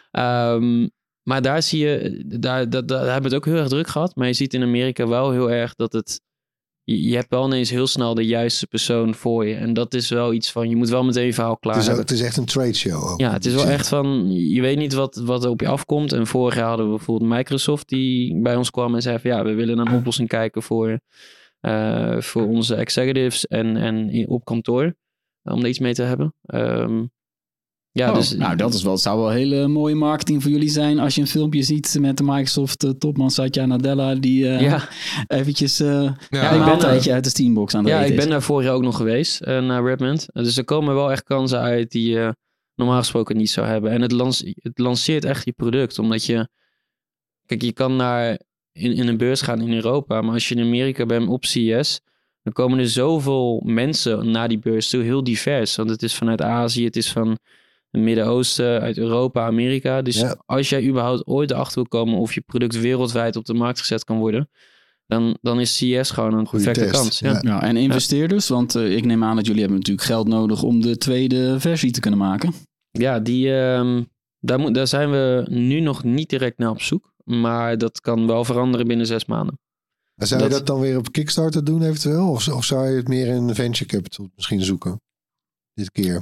Um, maar daar zie je, daar, daar, daar hebben we het ook heel erg druk gehad. Maar je ziet in Amerika wel heel erg dat het je, je hebt wel ineens heel snel de juiste persoon voor je. En dat is wel iets van, je moet wel meteen je verhaal klaar Het is, ook, hebben. het is echt een trade show. Ook. Ja, het is wel echt van, je weet niet wat, wat er op je afkomt. En vorig jaar hadden we bijvoorbeeld Microsoft die bij ons kwam en zei van, ja, we willen naar een oplossing kijken voor, uh, voor onze executives en, en op kantoor. Om er iets mee te hebben. Um, ja, oh, dus, nou, dat is wel, het zou wel hele mooie marketing voor jullie zijn als je een filmpje ziet met de Microsoft uh, topman Satya Nadella die uh, ja. eventjes uh, ja, ja, een maaltijdje uit de Steambox aan de Ja, ik is. ben daar vorig jaar ook nog geweest uh, naar Redmond. Dus er komen wel echt kansen uit die je uh, normaal gesproken niet zou hebben. En het, lance- het lanceert echt je product, omdat je... Kijk, je kan naar in, in een beurs gaan in Europa, maar als je in Amerika bent op C E S, dan komen er zoveel mensen naar die beurs toe, heel divers. Want het is vanuit Azië, het is van het Midden-Oosten, uit Europa, Amerika. Dus ja. als jij überhaupt ooit erachter wil komen of je product wereldwijd op de markt gezet kan worden, dan, dan is C E S gewoon een Goeie perfecte test. kans. Ja. Ja. Ja, en investeerders, want uh, ik neem aan dat jullie hebben natuurlijk geld nodig om de tweede versie te kunnen maken. Ja, die, um, daar, moet, daar zijn we nu nog niet direct naar op zoek. Maar dat kan wel veranderen binnen zes maanden. Maar zou je dat, dat dan weer op Kickstarter doen eventueel? Of, of zou je het meer in venture capital misschien zoeken? Dit keer.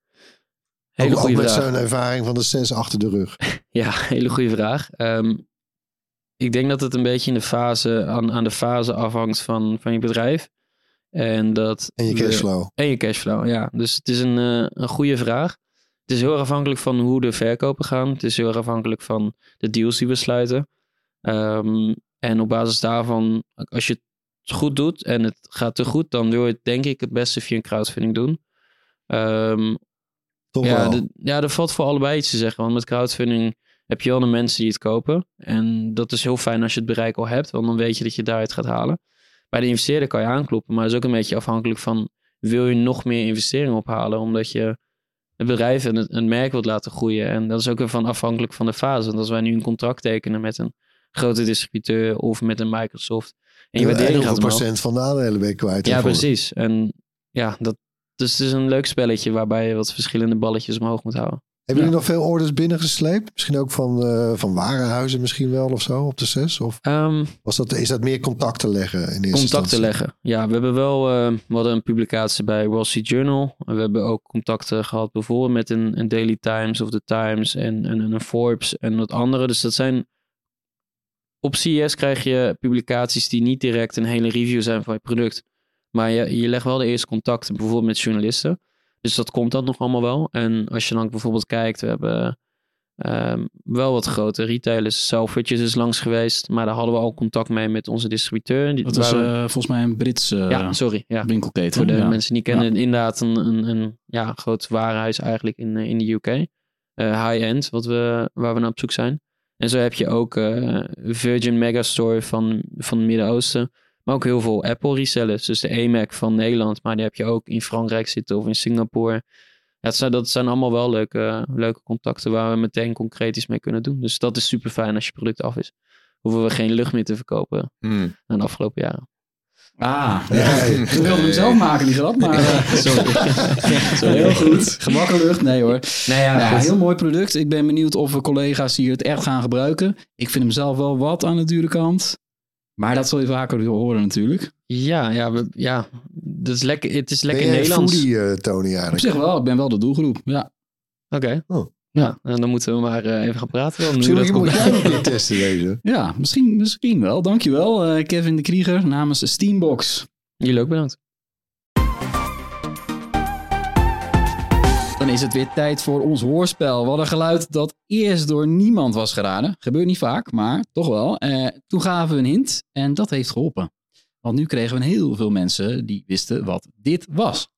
Hele ook, goede ook met vraag. zo'n ervaring van de zes achter de rug. Ja, hele goede vraag. Um, ik denk dat het een beetje in de fase, aan, aan de fase afhangt van, van je bedrijf. En, dat en je cashflow. We, en je cashflow, ja. Dus het is een, uh, een goede vraag. Het is heel erg afhankelijk van hoe de verkopen gaan. Het is heel erg afhankelijk van de deals die we sluiten. Um, en op basis daarvan, als je het goed doet en het gaat te goed, dan wil je het denk ik het beste via een crowdfunding doen. Um, Toch ja, wel? de, ja, er valt voor allebei iets te zeggen. Want met crowdfunding heb je wel de mensen die het kopen. En dat is heel fijn als je het bereik al hebt, want dan weet je dat je het daaruit gaat halen. Bij de investeerder kan je aankloppen, maar het is ook een beetje afhankelijk van, wil je nog meer investeringen ophalen, omdat je het bedrijf en het, het merk wilt laten groeien. En dat is ook weer van afhankelijk van de fase. Want als wij nu een contract tekenen met een grote distributeur of met een Microsoft. En je waardering gaat omhoog. procent van de aandelen ben je kwijt. Ja, ervoor. precies. En ja, dat, dus het is een leuk spelletje waarbij je wat verschillende balletjes omhoog moet houden. Hebben ja. jullie nog veel orders binnengesleept? Misschien ook van, uh, van warenhuizen misschien wel of zo op de zes? Of um, was dat, is dat meer contacten leggen in eerste Contacten instantie? leggen. Ja, we hebben wel uh, we hadden een publicatie bij Wall Street Journal. We hebben ook contacten gehad bijvoorbeeld met een, een Daily Times of The Times en, en, en een Forbes en wat andere. Dus dat zijn... Op C E S krijg je publicaties die niet direct een hele review zijn van je product. Maar je, je legt wel de eerste contacten, bijvoorbeeld met journalisten. Dus dat komt dan nog allemaal wel. En als je dan bijvoorbeeld kijkt, we hebben um, wel wat grote retailers. Selfridges is langs geweest, maar daar hadden we al contact mee met onze distributeur. Dat was uh, volgens mij een Brits uh, ja, sorry, ja. winkelketen. Voor de ja. mensen die kennen, ja. inderdaad een, een, een ja, groot warenhuis eigenlijk in, in de U K. Uh, high-end, wat we, waar we naar op zoek zijn. En zo heb je ook uh, Virgin Megastore van, van het Midden-Oosten. Maar ook heel veel Apple resellers. Dus de A M A C van Nederland. Maar die heb je ook in Frankrijk zitten of in Singapore. Ja, dat, zijn, dat zijn allemaal wel leuke, leuke contacten waar we meteen concreet iets mee kunnen doen. Dus dat is super fijn als je product af is. Hoeven we geen lucht meer te verkopen mm. na de afgelopen jaren. Ah, ja. We wilden hem zelf maken, die grap, maar uh, sorry. sorry. Heel goed. Gebakken lucht, nee hoor. Nee, ja, ja, heel mooi product. Ik ben benieuwd of we collega's hier het echt gaan gebruiken. Ik vind hem zelf wel wat aan de dure kant. Maar dat zul je vaker horen natuurlijk. Ja, ja, we, ja. Dat is lekker, het is lekker ben jij Nederlands. foodie, uh, Tony, eigenlijk? Op zich wel, ik ben wel de doelgroep, ja. Oké. Okay. Oh. Ja, en dan moeten we maar uh, even gaan praten. Dan misschien dat moet jij nog een keer testen deze. Ja, misschien, misschien wel. Dankjewel, uh, Kevin de Krieger namens Steambox. Jullie ook bedankt. Dan is het weer tijd voor ons hoorspel. We hadden een geluid dat eerst door niemand was geraden. Gebeurt niet vaak, maar toch wel. Uh, toen gaven we een hint en dat heeft geholpen. Want nu kregen we heel veel mensen die wisten wat dit was.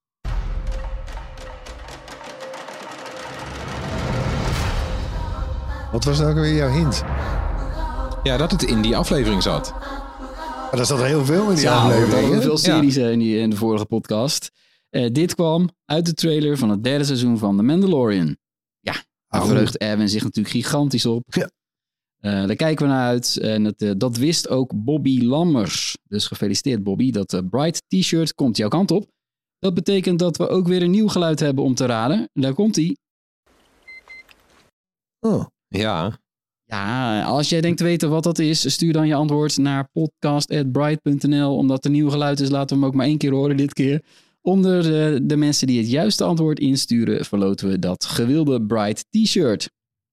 Wat was nou weer jouw hint? Ja, dat het in die aflevering zat. Maar er zat er heel veel in die ja, aflevering. We hadden veel series ja. in, die, in de vorige podcast. Uh, dit kwam uit de trailer van het derde seizoen van The Mandalorian. Ja, daar oh. verheugt Erwin zich natuurlijk gigantisch op. Ja. Uh, daar kijken we naar uit. En het, uh, dat wist ook Bobby Lammers. Dus gefeliciteerd Bobby. Dat uh, Bright t-shirt komt jouw kant op. Dat betekent dat we ook weer een nieuw geluid hebben om te raden. Daar komt hij. Oh. Ja. Ja, als jij denkt te weten wat dat is, stuur dan je antwoord naar podcast at bright punt n l. Omdat er nieuw geluid is, laten we hem ook maar één keer horen dit keer. Onder de, de mensen die het juiste antwoord insturen, verloten we dat gewilde Bright t-shirt.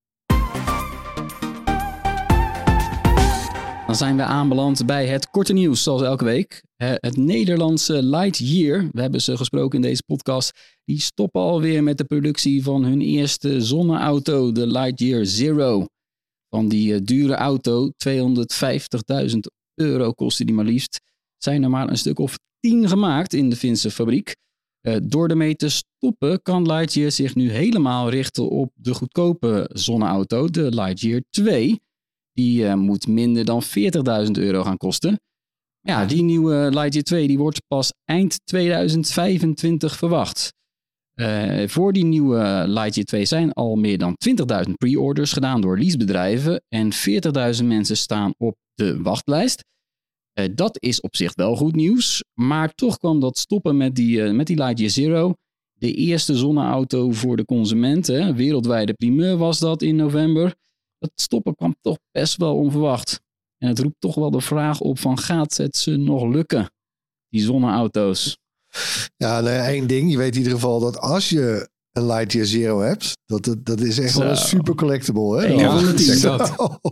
Dan zijn we aanbeland bij het korte nieuws, zoals elke week. Het Nederlandse Lightyear, we hebben ze gesproken in deze podcast, die stoppen alweer met de productie van hun eerste zonneauto, de Lightyear Zero. Van die uh, dure auto, tweehonderdvijftigduizend euro kostte die maar liefst, zijn er maar een stuk of tien gemaakt in de Finse fabriek. Uh, door ermee te stoppen kan Lightyear zich nu helemaal richten op de goedkope zonneauto, de Lightyear twee. Die uh, moet minder dan veertigduizend euro gaan kosten. Ja, die nieuwe Lightyear twee die wordt pas eind tweeduizend vijfentwintig verwacht. Uh, voor die nieuwe Lightyear twee zijn al meer dan twintigduizend pre-orders gedaan door leasebedrijven en veertigduizend mensen staan op de wachtlijst. Uh, dat is op zich wel goed nieuws, maar toch kwam dat stoppen met die, uh, met die Lightyear Zero. De eerste zonneauto voor de consumenten, wereldwijde primeur was dat in november. Dat stoppen kwam toch best wel onverwacht. En het roept toch wel de vraag op van gaat het ze nog lukken, die zonneauto's? Ja, nou ja, één ding. Je weet in ieder geval dat als je een Lightyear Zero hebt, dat, dat, dat is echt Zo. wel een super collectible. Hè? Ja, Oh, zeg dat.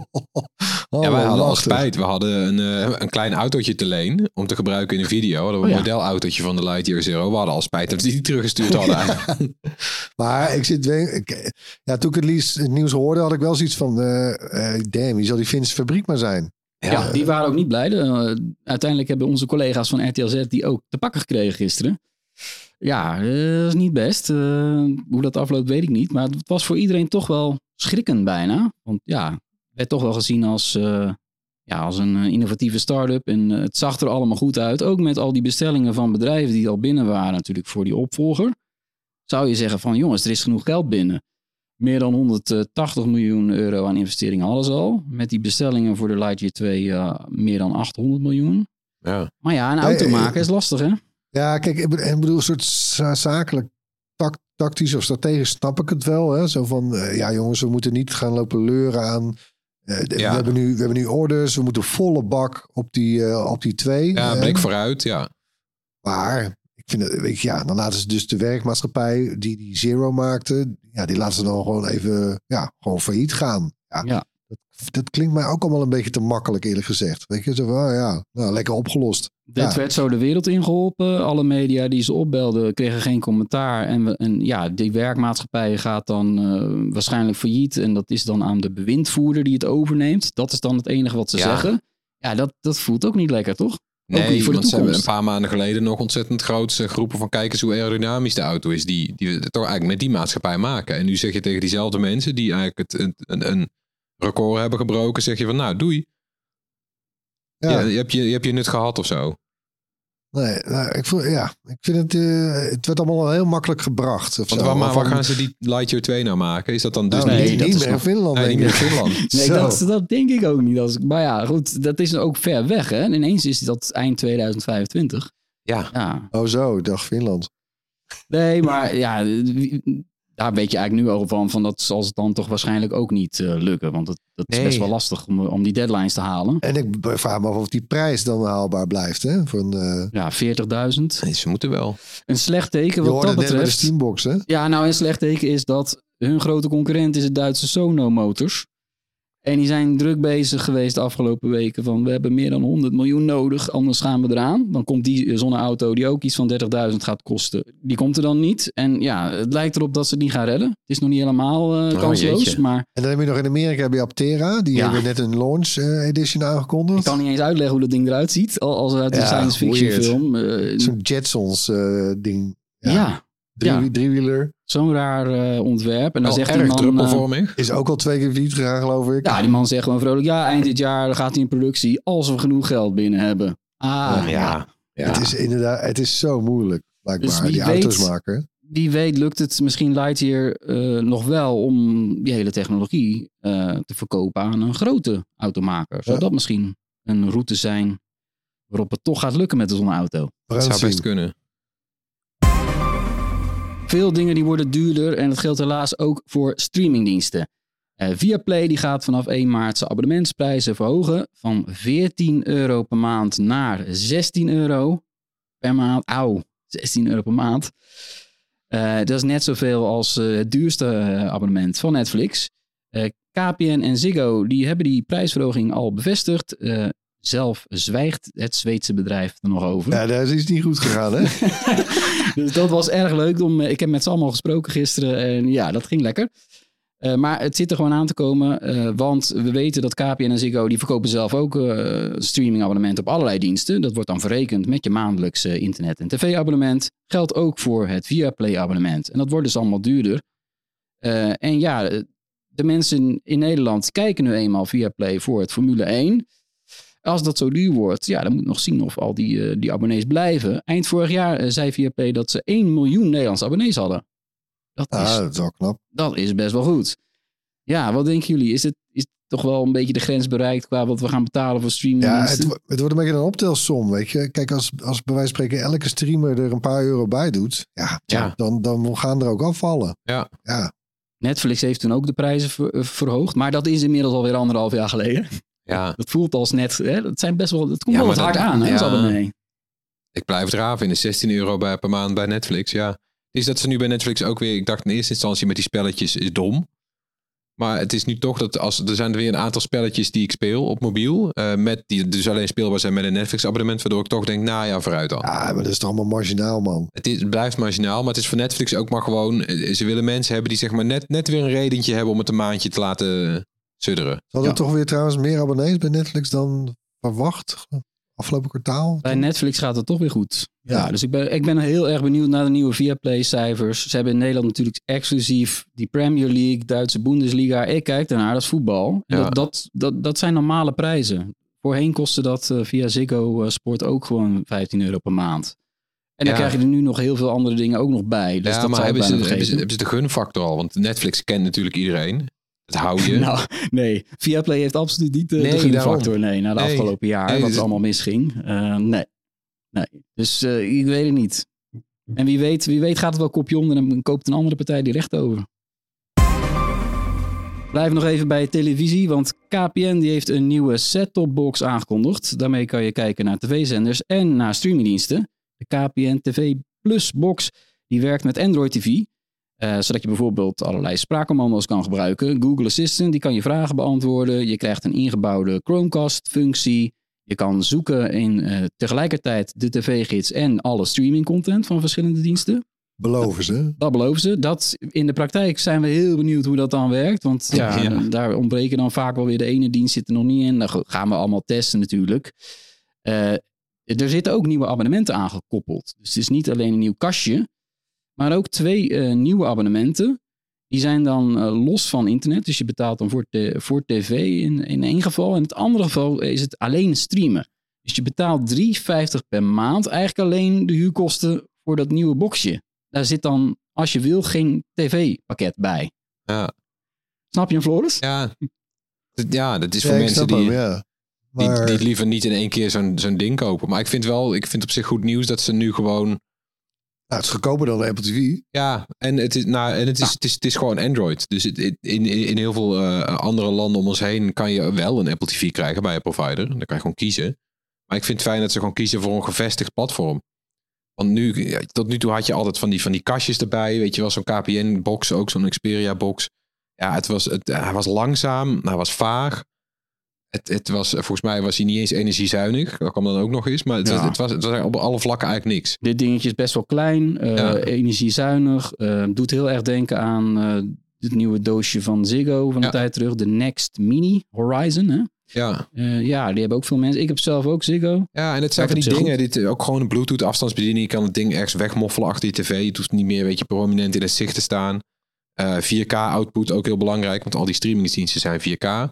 Oh, ja, wij hadden al lastig. spijt. We hadden een, uh, een klein autootje te leen om te gebruiken in een video. We hadden we een Oh, ja. modelautootje van de Lightyear Zero. We hadden al spijt dat we die teruggestuurd hadden. eigenlijk. Maar ik zit weer. ik- Ja, toen ik het, liefst, het nieuws hoorde, had ik wel zoiets van: uh, uh, damn, wie zal die Finse fabriek maar zijn? Ja, die waren ook niet blij. Uh, uiteindelijk hebben onze collega's van R T L Z die ook te pakken gekregen gisteren. Ja, uh, dat is niet best. Uh, hoe dat afloopt weet ik niet. Maar het was voor iedereen toch wel schrikkend bijna. Want ja, het werd toch wel gezien als, uh, ja, als een uh, innovatieve start-up. En uh, het zag er allemaal goed uit. Ook met al die bestellingen van bedrijven die al binnen waren natuurlijk voor die opvolger. Zou je zeggen van jongens, er is genoeg geld binnen. Meer dan honderdtachtig miljoen euro aan investeringen hadden ze al. Met die bestellingen voor de Lightyear twee uh, meer dan achthonderd miljoen. Ja. Maar ja, een auto maken is lastig hè? Ja, kijk, ik bedoel, ik bedoel een soort za- zakelijk, tak, tactisch of strategisch snap ik het wel. Hè? Zo van, uh, ja jongens, we moeten niet gaan lopen leuren aan. Uh, de- Ja. we, hebben nu, we hebben nu orders, we moeten volle bak op die, uh, op die twee. Ja, Uh, blik vooruit, ja. Maar ik vind het, weet je, ja, dan laten ze dus de werkmaatschappij die die Zero maakte, ja, die laten ze dan gewoon even, ja, gewoon failliet gaan. Ja, Ja. Dat, dat klinkt mij ook allemaal een beetje te makkelijk, eerlijk gezegd. Weet je, zo van, ah, ja, nou, lekker opgelost. Dit Ja. werd zo de wereld ingeholpen. Alle media die ze opbelden kregen geen commentaar. En, we, en ja, die werkmaatschappij gaat dan uh, waarschijnlijk failliet. En dat is dan aan de bewindvoerder die het overneemt. Dat is dan het enige wat ze Ja. zeggen. Ja, dat, dat voelt ook niet lekker, toch? Ook Nee, niet voor de want ze hebben toekomst. een paar maanden geleden nog ontzettend grote groepen van kijkers hoe aerodynamisch de auto is. Die, die we toch eigenlijk met die maatschappij maken. En nu zeg je tegen diezelfde mensen die eigenlijk het, een, een, een record hebben gebroken, zeg je van nou doei. Ja. Ja, je, hebt je, je hebt je nut gehad of zo. Nee, nou, ik, voel, ja, ik vind het, uh, het werd allemaal heel makkelijk gebracht. Of Want zo. waar, maar waar Van- gaan ze die Lightyear twee nou maken? Is dat dan dus Nou, niet, niet, dat niet is meer in nog- Finland, nee, niet denk meer in ik. Finland? Nee, Zo. dat, dat denk ik ook niet. Als, maar ja, goed, dat is ook ver weg. Hè? En ineens is dat eind tweeduizend vijfentwintig. Ja. Ja. Oh zo, ik dacht Finland. Nee, maar ja, wie- daar weet je eigenlijk nu al van, van dat zal het dan toch waarschijnlijk ook niet uh, lukken. Want het, dat is Nee. best wel lastig om, om die deadlines te halen. En ik vraag me af of die prijs dan haalbaar blijft. Hè? Voor een, uh... Ja, veertigduizend. Nee, ze moeten wel. Een slecht teken Je wat hoorde dat het net bij de betreft. Steambox, hè? Ja, nou een slecht teken is dat hun grote concurrent is het Duitse Sono Motors. En die zijn druk bezig geweest de afgelopen weken van we hebben meer dan honderd miljoen nodig, anders gaan we eraan. Dan komt die zonneauto die ook iets van dertigduizend gaat kosten, die komt er dan niet. En ja, het lijkt erop dat ze het niet gaan redden. Het is nog niet helemaal uh, Oh, kansloos, jeetje. maar En dan heb je nog in Amerika heb je Aptera. Die Ja. hebben net een launch uh, edition aangekondigd. ik kan niet eens uitleggen hoe dat ding eruit ziet, al- als uit een Ja, science fiction weird. film. Uh, Zo'n Jetsons uh, ding. ja, Ja. Drie, ja. Driewieler. zo'n raar uh, ontwerp. En dan Wel zegt die erg man, druppelvormig. Is ook al twee keer failliet gegaan, geloof ik. ja, die man zegt gewoon vrolijk, ja, eind dit jaar gaat hij in productie als we genoeg geld binnen hebben. Ah, Ja. ja. Ja. Het is inderdaad, het is zo moeilijk, blijkbaar, Dus wie die weet- auto's maken. Wie weet lukt het misschien Lightyear uh, nog wel om die hele technologie uh, te verkopen aan een grote automaker. Zou Ja. dat misschien een route zijn waarop het toch gaat lukken met de zonneauto? We Dat gaan zou het zien. best kunnen. Veel dingen die worden duurder en dat geldt helaas ook voor streamingdiensten. Uh, Viaplay die gaat vanaf één maart zijn abonnementsprijzen verhogen van veertien euro per maand naar zestien euro per maand. Auw, zestien euro per maand. Uh, dat is net zoveel als uh, het duurste uh, abonnement van Netflix. Uh, K P N en Ziggo die hebben die prijsverhoging al bevestigd. Uh, zelf zwijgt het Zweedse bedrijf er nog over. Ja, daar is iets niet goed gegaan, hè? Dus dat was erg leuk. Om, ik heb met ze allemaal gesproken gisteren en ja, dat ging lekker. Uh, maar het zit er gewoon aan te komen, uh, want we weten dat K P N en Ziggo die verkopen zelf ook uh, streamingabonnementen op allerlei diensten. Dat wordt dan verrekend met je maandelijkse internet- en tv-abonnement. Geldt ook voor het Viaplay-abonnement. En dat wordt dus allemaal duurder. Uh, en ja, de mensen in Nederland kijken nu eenmaal Viaplay voor het Formule één. Als dat zo duur wordt, ja, dan moet nog zien of al die, uh, die abonnees blijven. Eind vorig jaar uh, zei Viaplay dat ze één miljoen Nederlandse abonnees hadden. Dat is, ah, dat is wel knap. Dat is best wel goed. Ja, wat denken jullie? Is het, is het toch wel een beetje de grens bereikt qua wat we gaan betalen voor streaming? Ja, het, het wordt een beetje een optelsom, weet je. Kijk, als, als bij wijze van spreken elke streamer er een paar euro bij doet, ja, ja. Dan, dan gaan er ook afvallen. Ja. ja. Netflix heeft toen ook de prijzen ver, verhoogd, maar dat is inmiddels alweer anderhalf jaar geleden. Ja. Dat voelt als net, hè? Dat zijn best wel, dat komt ja, wel wat hard dat, aan, hè? Ja. Abonnee. Ik blijf het raar vinden, zestien euro bij, per maand bij Netflix, ja. Is dat ze nu bij Netflix ook weer, ik dacht in eerste instantie met die spelletjes is dom. Maar het is nu toch dat als er zijn er weer een aantal spelletjes die ik speel op mobiel. Uh, met die dus alleen speelbaar zijn met een Netflix abonnement. Waardoor ik toch denk, nou ja, vooruit dan. Ja, maar dat is toch allemaal marginaal, man. Het, is, het blijft marginaal, maar het is voor Netflix ook maar gewoon. Ze willen mensen hebben die zeg maar net, net weer een redentje hebben om het een maandje te laten sudderen. Zal er ja. toch weer trouwens meer abonnees bij Netflix dan verwacht? Afgelopen kwartaal? Bij Netflix gaat het toch weer goed. Ja, Ja. dus ik ben, ik ben heel erg benieuwd naar de nieuwe Viaplay-cijfers. Ze hebben in Nederland natuurlijk exclusief die Premier League, Duitse Bundesliga. Ik kijk daarnaar, dat is voetbal. En Ja. dat, dat, dat, dat zijn normale prijzen. Voorheen kostte dat uh, via Ziggo uh, Sport ook gewoon vijftien euro per maand. En dan Ja. krijg je er nu nog heel veel andere dingen ook nog bij. Dus ja, dat maar zou ik hebben ze, bijna hebben, ze, vergeten. hebben ze de gunfactor al? Want Netflix kent natuurlijk iedereen. Dat hou je. Nou, nee. Viaplay heeft absoluut niet uh, Nee, de gunfactor. daarom. Nee, na de Nee. afgelopen jaar, Nee, wat dus- er allemaal misging. Uh, nee. nee. Dus uh, ik weet het niet. En wie weet, wie weet gaat het wel kopje onder en dan koopt een andere partij die recht over. Blijf nog even bij televisie, want K P N die heeft een nieuwe set-top-box aangekondigd. Daarmee kan je kijken naar tv-zenders en naar streamingdiensten. De K P N T V Plus box die werkt met Android T V. Uh, zodat je bijvoorbeeld allerlei spraakcommando's kan gebruiken. Google Assistant die kan je vragen beantwoorden. Je krijgt een ingebouwde Chromecast-functie. Je kan zoeken in uh, tegelijkertijd de tv-gids en alle streamingcontent van verschillende diensten. Beloven ze. Dat, dat beloven ze. Dat, in de praktijk zijn we heel benieuwd hoe dat dan werkt. Want ja, Ja. daar ontbreken dan vaak wel weer de ene dienst zit er nog niet in. Dat gaan we allemaal testen natuurlijk. Uh, er zitten ook nieuwe abonnementen aangekoppeld. Dus het is niet alleen een nieuw kastje. Maar ook twee uh, nieuwe abonnementen. Die zijn dan uh, los van internet. Dus je betaalt dan voor, te, voor tv in, in één geval. In het andere geval is het alleen streamen. Dus je betaalt drie euro vijftig per maand. Eigenlijk alleen de huurkosten voor dat nieuwe boxje. Daar zit dan, als je wil, geen tv-pakket bij. Ja. Snap je hem, Floris? Ja. Ja, dat is Ja, voor ik mensen snap die, hem, ja. die, Maar- die liever niet in één keer zo'n zo'n ding kopen. Maar ik vind wel, ik vind op zich goed nieuws dat ze nu gewoon. Nou, het is goedkoper dan de Apple T V. Ja, en het is, nou, en het is, het is, het is gewoon Android. Dus het, het- in, in heel veel uh, andere landen om ons heen kan je wel een Apple T V krijgen bij een provider. Dan kan je gewoon kiezen. Maar ik vind het fijn dat ze gewoon kiezen voor een gevestigd platform. Want nu, ja, tot nu toe had je altijd van die, van die kastjes erbij. Weet je wel, zo'n K P N-box, ook zo'n Xperia-box. Ja, het was, het, hij was langzaam, hij was vaag. Het, het was, volgens mij was hij niet eens energiezuinig. Dat kwam dan ook nog eens. Maar het, Ja. was, het, was, het was op alle vlakken eigenlijk niks. Dit dingetje is best wel klein, uh, Ja. energiezuinig. Uh, doet heel erg denken aan uh, het nieuwe doosje van Ziggo van Ja. een tijd terug. De Next Mini Horizon. Hè? Ja. Uh, ja, die hebben ook veel mensen. Ik heb zelf ook Ziggo. Ja, en het zijn van Werkt die op zich dingen. Dit, ook gewoon een Bluetooth afstandsbediening. Je kan het ding ergens wegmoffelen achter je tv. Het hoeft niet meer, weet je, prominent in het zicht te staan. Uh, vier K output ook heel belangrijk. Want al die streamingsdiensten zijn vier K.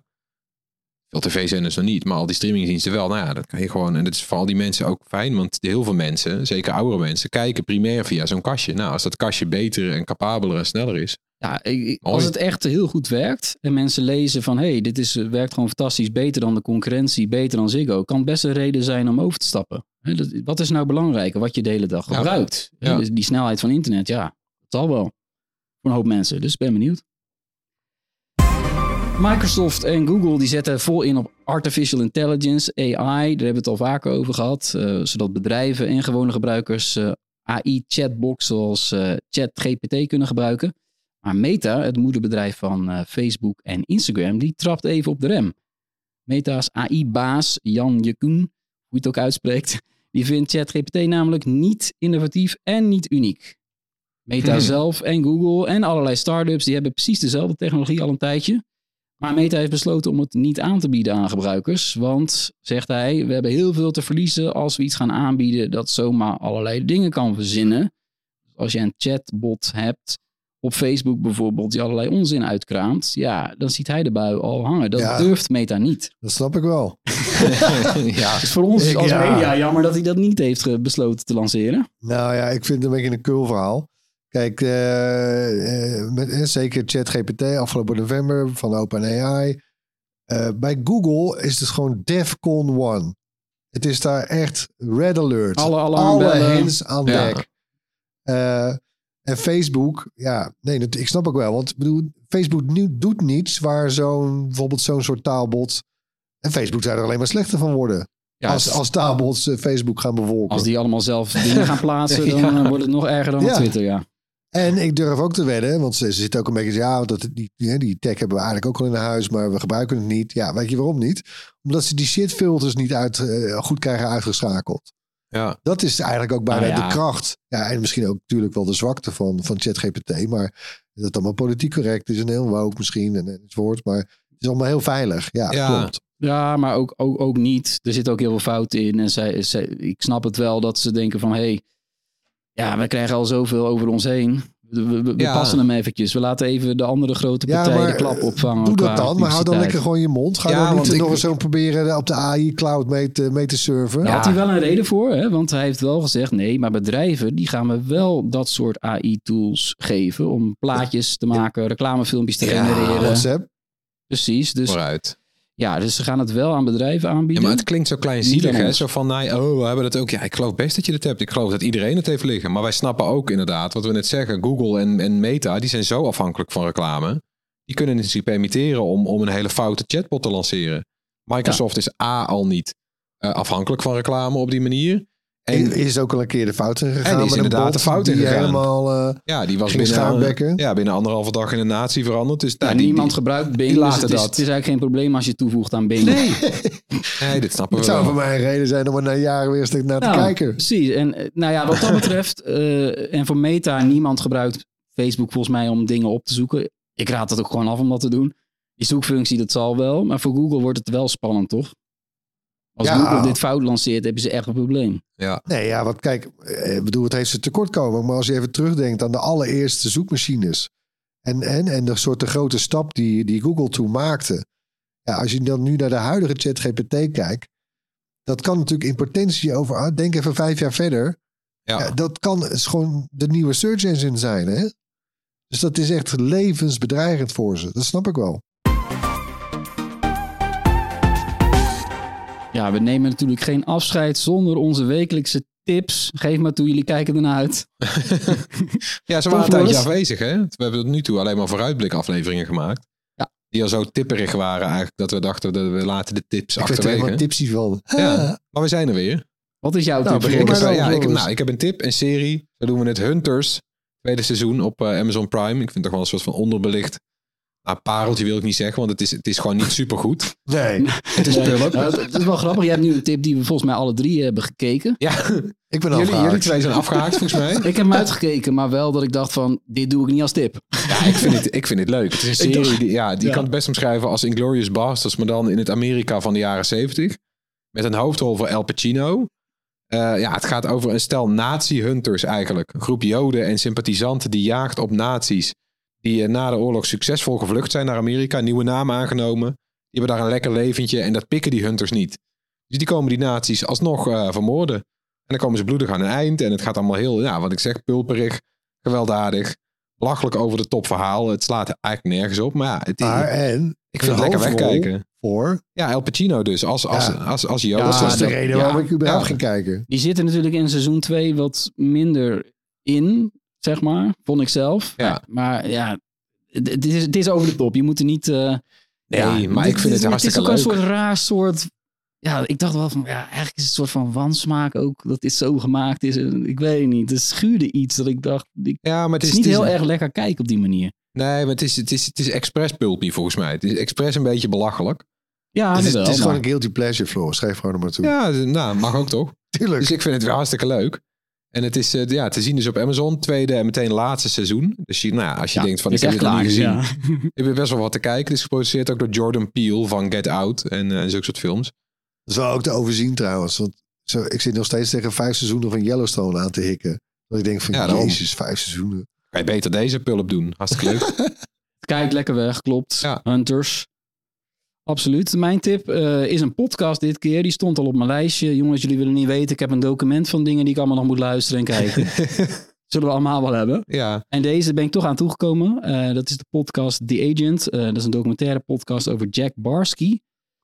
Veel tv-zenders nog niet, maar al die streamingsdiensten wel. Nou ja, dat kan je gewoon. En dat is voor al die mensen ook fijn. Want heel veel mensen, zeker oudere mensen, kijken primair via zo'n kastje. Nou, als dat kastje beter en capabeler en sneller is. Ja, ik- ik- Mooi. als het echt heel goed werkt en mensen lezen van hey, dit is, werkt gewoon fantastisch, beter dan de concurrentie, beter dan Ziggo, kan best een reden zijn om over te stappen. Hè, dat- Wat is nou belangrijker? Wat je de hele dag Ja. gebruikt. Hè, Ja. dus die snelheid van internet, ja, dat zal wel. Voor een hoop mensen, dus ik ben benieuwd. Microsoft en Google die zetten vol in op artificial intelligence, A I. Daar hebben we het al vaker over gehad. Uh, zodat bedrijven en gewone gebruikers uh, A I-chatbox zoals uh, ChatGPT kunnen gebruiken. Maar Meta, het moederbedrijf van uh, Facebook en Instagram, die trapt even op de rem. Meta's A I-baas Jan LeCun, hoe je het ook uitspreekt, die vindt ChatGPT namelijk niet innovatief en niet uniek. Meta hmm. zelf en Google en allerlei start-ups die hebben precies dezelfde technologie al een tijdje. Maar Meta heeft besloten om het niet aan te bieden aan gebruikers. Want, zegt hij, we hebben heel veel te verliezen als we iets gaan aanbieden dat zomaar allerlei dingen kan verzinnen. Als je een chatbot hebt, op Facebook bijvoorbeeld, die allerlei onzin uitkraamt, ja, dan ziet hij de bui al hangen. Dat ja, durft Meta niet. Dat snap ik wel. ja. Dus voor ons als ja. media jammer dat hij dat niet heeft besloten te lanceren. Nou ja, ik vind het een beetje een kul verhaal. Kijk, uh, uh, met, uh, zeker ChatGPT afgelopen november van OpenAI. Uh, bij Google is het gewoon DEFCON one. Het is daar echt red alert. Alle, alle, alle hands aan dek. Ja. Uh, en Facebook, ja, nee, dat, ik snap ook wel. Want ik bedoel, Facebook nu doet niets waar zo'n, bijvoorbeeld zo'n soort taalbot. En Facebook zou er alleen maar slechter van worden. Ja, als, als taalbots uh, Facebook gaan bevolken. Als die allemaal zelf dingen gaan plaatsen, dan ja. wordt het nog erger dan ja. op Twitter, ja. En ik durf ook te wedden, want ze, ze zitten ook een beetje... Ja, dat, die, die tech hebben we eigenlijk ook al in huis, maar we gebruiken het niet. Ja, weet je waarom niet? Omdat ze die shitfilters niet uit, uh, goed krijgen uitgeschakeld. Ja. Dat is eigenlijk ook bijna ah, ja. de kracht. Ja, en misschien ook natuurlijk wel de zwakte van, van ChatGPT. Maar dat het allemaal politiek correct is en heel woke misschien en enzovoort. Maar het is allemaal heel veilig. Ja, ja. klopt. Ja, maar ook, ook, ook niet. Er zit ook heel veel fout in. En zij, zij, ik snap het wel dat ze denken van... Hey, ja, we krijgen al zoveel over ons heen. We, we, we ja. passen hem eventjes. We laten even de andere grote partijen ja, de klap opvangen. Doe dat dan, maar hou dan lekker gewoon je mond. Ga ja, dan niet nog eens zo proberen op de A I-cloud mee te, mee te surfen. Daar ja. had hij wel een reden voor. Hè? Want hij heeft wel gezegd, nee, maar bedrijven... die gaan we wel dat soort A I-tools geven... om plaatjes te maken, reclamefilmpjes te ja, genereren. WhatsApp. Precies. Dus, Vooruit. Ja, dus ze gaan het wel aan bedrijven aanbieden. Ja, maar het klinkt zo kleinzielig, hè? Zo van, nee, oh, we hebben het ook. Ja, ik geloof best dat je het hebt. Ik geloof dat iedereen het heeft liggen. Maar wij snappen ook inderdaad, wat we net zeggen. Google en, en Meta, die zijn zo afhankelijk van reclame. Die kunnen het zich permitteren om, om een hele foute chatbot te lanceren. Microsoft ja. is A, al niet uh, afhankelijk van reclame op die manier. En is ook al een keer de fout in gegaan. En is inderdaad de fout in gegaan. Helemaal, uh, ja, die was binnen, ja, binnen anderhalve dag in een natie veranderd. Dus ja, die, niemand die, gebruikt Bing. Dus het, is, het is eigenlijk geen probleem als je toevoegt aan Bing. Nee, nee dit snappen het we zou wel. voor mij een reden zijn om er na jaren weer een stuk naar nou, te kijken. Precies. En nou ja, wat dat betreft, uh, en voor Meta, niemand gebruikt Facebook volgens mij om dingen op te zoeken. Ik raad het ook gewoon af om dat te doen. Die zoekfunctie, dat zal wel. Maar voor Google wordt het wel spannend, toch? Als ja. Google dit fout lanceert, hebben ze echt een probleem. Ja. Nee, ja, want kijk, ik bedoel, het heeft ze tekortkomen. Maar als je even terugdenkt aan de allereerste zoekmachines. En, en, en de soort de grote stap die, die Google toen maakte. Ja, als je dan nu naar de huidige ChatGPT kijkt. Dat kan natuurlijk in potentie over, denk even vijf jaar verder. Ja. Ja, dat kan is gewoon de nieuwe search engine zijn. Hè? Dus dat is echt levensbedreigend voor ze. Dat snap ik wel. Ja, we nemen natuurlijk geen afscheid zonder onze wekelijkse tips. Geef maar toe, jullie kijken ernaar uit. Ja, ze waren een tijdje afwezig, hè? We hebben tot nu toe alleen maar vooruitblik afleveringen gemaakt. Ja. Die al zo tipperig waren eigenlijk, dat we dachten dat we laten de tips ik achterwege. Ik weet er tipsy van. Ja, maar we zijn er weer. Wat is jouw nou, tip? Ik heb, ja, ik, heb, nou, ik heb een tip, een serie. Zo doen we het Hunters. Tweede seizoen op uh, Amazon Prime. Ik vind het toch wel een soort van onderbelicht. Nou, pareltje wil ik niet zeggen, want het is, het is gewoon niet supergoed. Nee. Het is, nee. Nou, het is wel grappig. Je hebt nu een tip die we volgens mij alle drie hebben gekeken. Ja, ik ben jullie, jullie twee zijn afgehaakt volgens mij. Ik heb hem uitgekeken, maar wel dat ik dacht van, dit doe ik niet als tip. Ja, ik vind het, ik vind het leuk. Het is een serie, die, ja, die ja. kan het best omschrijven als Inglourious Basterds, maar dan in het Amerika van de jaren zeventig. Met een hoofdrol voor Al Pacino. Uh, ja, het gaat over een stel nazi-hunters eigenlijk. Een groep Joden en sympathisanten die jaagt op nazi's. Die na de oorlog succesvol gevlucht zijn naar Amerika. Nieuwe naam aangenomen. Die hebben daar een lekker leventje. En dat pikken die hunters niet. Dus die komen die nazi's alsnog uh, vermoorden. En dan komen ze bloedig aan een eind. En het gaat allemaal heel, ja, wat ik zeg, pulperig. Gewelddadig. Belachelijk over de top verhaal. Het slaat eigenlijk nergens op. Maar ja, het, maar en, ik vind het lekker wegkijken. Voor? Ja, Al Pacino dus. Als, als, ja. als, als, als Joden. Ja, dat was de reden waarom ja. ik überhaupt ja. ging kijken. Die zitten natuurlijk in seizoen twee wat minder in, zeg maar. Vond ik zelf. Ja. Maar ja... Het is, het is over de top. Je moet er niet... Uh, Nee, ja, maar dit, ik vind dit, het hartstikke Het is ook leuk. een soort raar soort... Ja, ik dacht wel van... Ja, eigenlijk is het een soort van wansmaak ook. Dat dit zo gemaakt is. Ik weet het niet. Het schuurde iets dat ik dacht... Ik, ja, maar het is, het is niet heel erg lekker kijken op die manier. Nee, maar het is, het is, het is expres pulpy volgens mij. Het is expres een beetje belachelijk. Ja, het is, wel, het is maar... gewoon een guilty pleasure, Floor. Schrijf gewoon er maar toe. Ja, nou, mag ook toch? Tuurlijk. Dus ik vind het weer hartstikke leuk. En het is uh, ja, te zien dus op Amazon. Tweede en meteen laatste seizoen. Dus je, nou ja, als je ja, denkt van ik heb het nog niet gezien. Ja. Ik heb best wel wat te kijken. Het is geproduceerd ook door Jordan Peele van Get Out. En, uh, en zulke soort films. Dat is wel ook te overzien trouwens. Want zo, ik zit nog steeds tegen vijf seizoenen van Yellowstone aan te hikken. Dat ik denk van ja, jezus, vijf seizoenen. Kan je beter deze pulp doen. Hartstikke leuk. Kijk, lekker weg, klopt. Ja. Hunters. Absoluut. Mijn tip uh, is een podcast dit keer. Die stond al op mijn lijstje. Jongens, jullie willen niet weten. Ik heb een document van dingen die ik allemaal nog moet luisteren en kijken. Zullen we allemaal wel hebben. Ja. En deze ben ik toch aan toegekomen. Uh, dat is de podcast The Agent. Uh, dat is een documentaire podcast over Jack Barsky.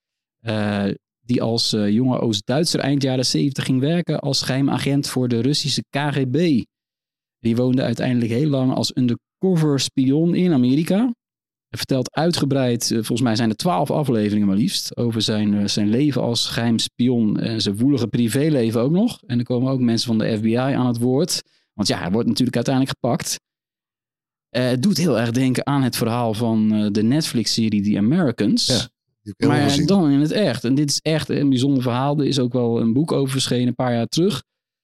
Uh, die als uh, jonge Oost-Duitser eind jaren zeventig ging werken als geheimagent voor de Russische K G B. Die woonde uiteindelijk heel lang als undercover spion in Amerika. Hij vertelt uitgebreid, volgens mij zijn er twaalf afleveringen maar liefst, over zijn, zijn leven als geheim spion en zijn woelige privéleven ook nog. En er komen ook mensen van de F B I aan het woord. Want ja, hij wordt natuurlijk uiteindelijk gepakt. Uh, het doet heel erg denken aan het verhaal van uh, de Netflix-serie The Americans. Ja, maar uh, dan in het echt. En dit is echt een bijzonder verhaal. Er is ook wel een boek over verschenen een paar jaar terug.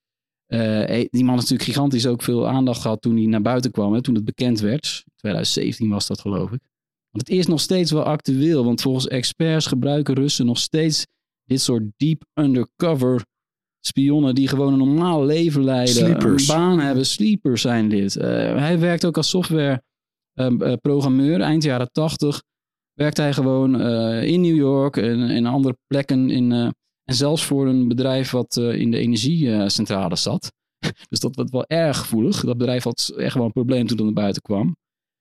Uh, die man heeft natuurlijk gigantisch ook veel aandacht gehad toen hij naar buiten kwam. Hè, toen het bekend werd. twintig zeventien was dat, geloof ik. Want het is nog steeds wel actueel. Want volgens experts gebruiken Russen nog steeds dit soort deep undercover spionnen die gewoon een normaal leven leiden. Sleepers. Een baan hebben. Sleepers zijn dit. Uh, hij werkt ook als software uh, uh, programmeur. Eind jaren tachtig werkt hij gewoon uh, in New York en, en andere plekken. In, uh, en zelfs voor een bedrijf wat uh, in de energiecentrale zat. Dus dat was wel erg gevoelig. Dat bedrijf had echt wel een probleem toen het naar buiten kwam.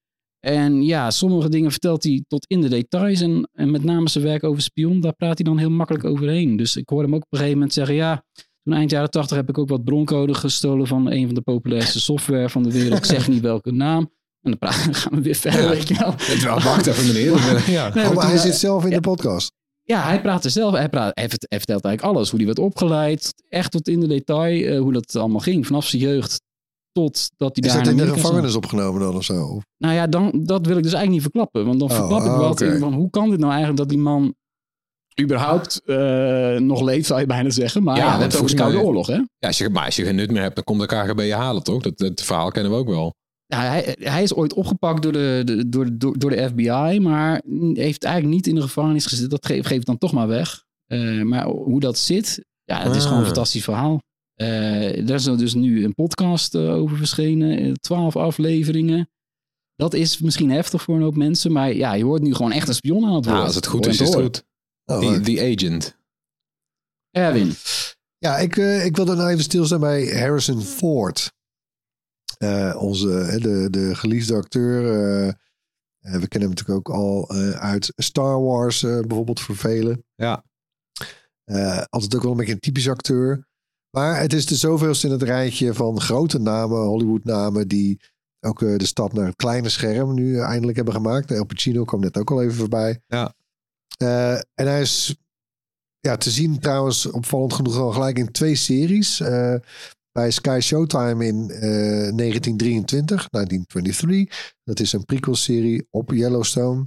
En ja, sommige dingen vertelt hij tot in de details. En, en met name zijn werk over spion, daar praat hij dan heel makkelijk overheen. Dus ik hoorde hem ook op een gegeven moment zeggen, ja, toen eind jaren tachtig heb ik ook wat broncode gestolen van een van de populairste software van de wereld. Ik zeg niet welke naam. En dan gaan we weer verder, ja, weet je wel. Het wel, wacht even meneer. Ja. Nee, oh, maar hij zit zelf in ja, de podcast. Ja, hij praat er zelf. Hij, praat, hij vertelt eigenlijk alles. Hoe hij werd opgeleid. Echt tot in de detail. Uh, hoe dat allemaal ging. Vanaf zijn jeugd tot dat hij is daar... Is dat in de gevangenis opgenomen dan of zo? Nou ja, dan, dat wil ik dus eigenlijk niet verklappen. Want dan oh, verklap ik oh, wat. Okay. Van, hoe kan dit nou eigenlijk dat die man überhaupt uh, nog leeft, zou je bijna zeggen. Maar ja, ja het is ook de Koude Oorlog, hè? Ja, als je, maar als je geen nut meer hebt, dan komt de K G B je halen, toch? Dat, dat verhaal kennen we ook wel. Ja, hij, hij is ooit opgepakt door de, de, door, door, door de F B I, maar heeft eigenlijk niet in de gevangenis gezeten. Dat geeft geef dan toch maar weg. Uh, maar hoe dat zit, ja, het is ah. gewoon een fantastisch verhaal. Uh, daar is dus nu een podcast uh, over verschenen. Twaalf afleveringen. Dat is misschien heftig voor een hoop mensen, maar ja, je hoort nu gewoon echt een spion aan het woord. Ja, als het goed is, is het goed. Oh, the, the Agent. Erwin. Ja, ik, uh, ik wilde nou even stilstaan bij Harrison Ford. Uh, onze, de, de geliefde acteur. Uh, uh, we kennen hem natuurlijk ook al uh, uit Star Wars uh, bijvoorbeeld voor velen. Ja. Uh, altijd ook wel een beetje een typisch acteur. Maar het is de zoveelste in het rijtje van grote namen, Hollywood namen, die ook uh, de stap naar het kleine scherm nu uh, eindelijk hebben gemaakt. El Pacino kwam net ook al even voorbij. Ja. Uh, en hij is ja, te zien trouwens opvallend genoeg al gelijk in twee series. Uh, bij Sky Showtime in uh, negentien drieëntwintig, negentien drieëntwintig. Dat is een prequel-serie op Yellowstone.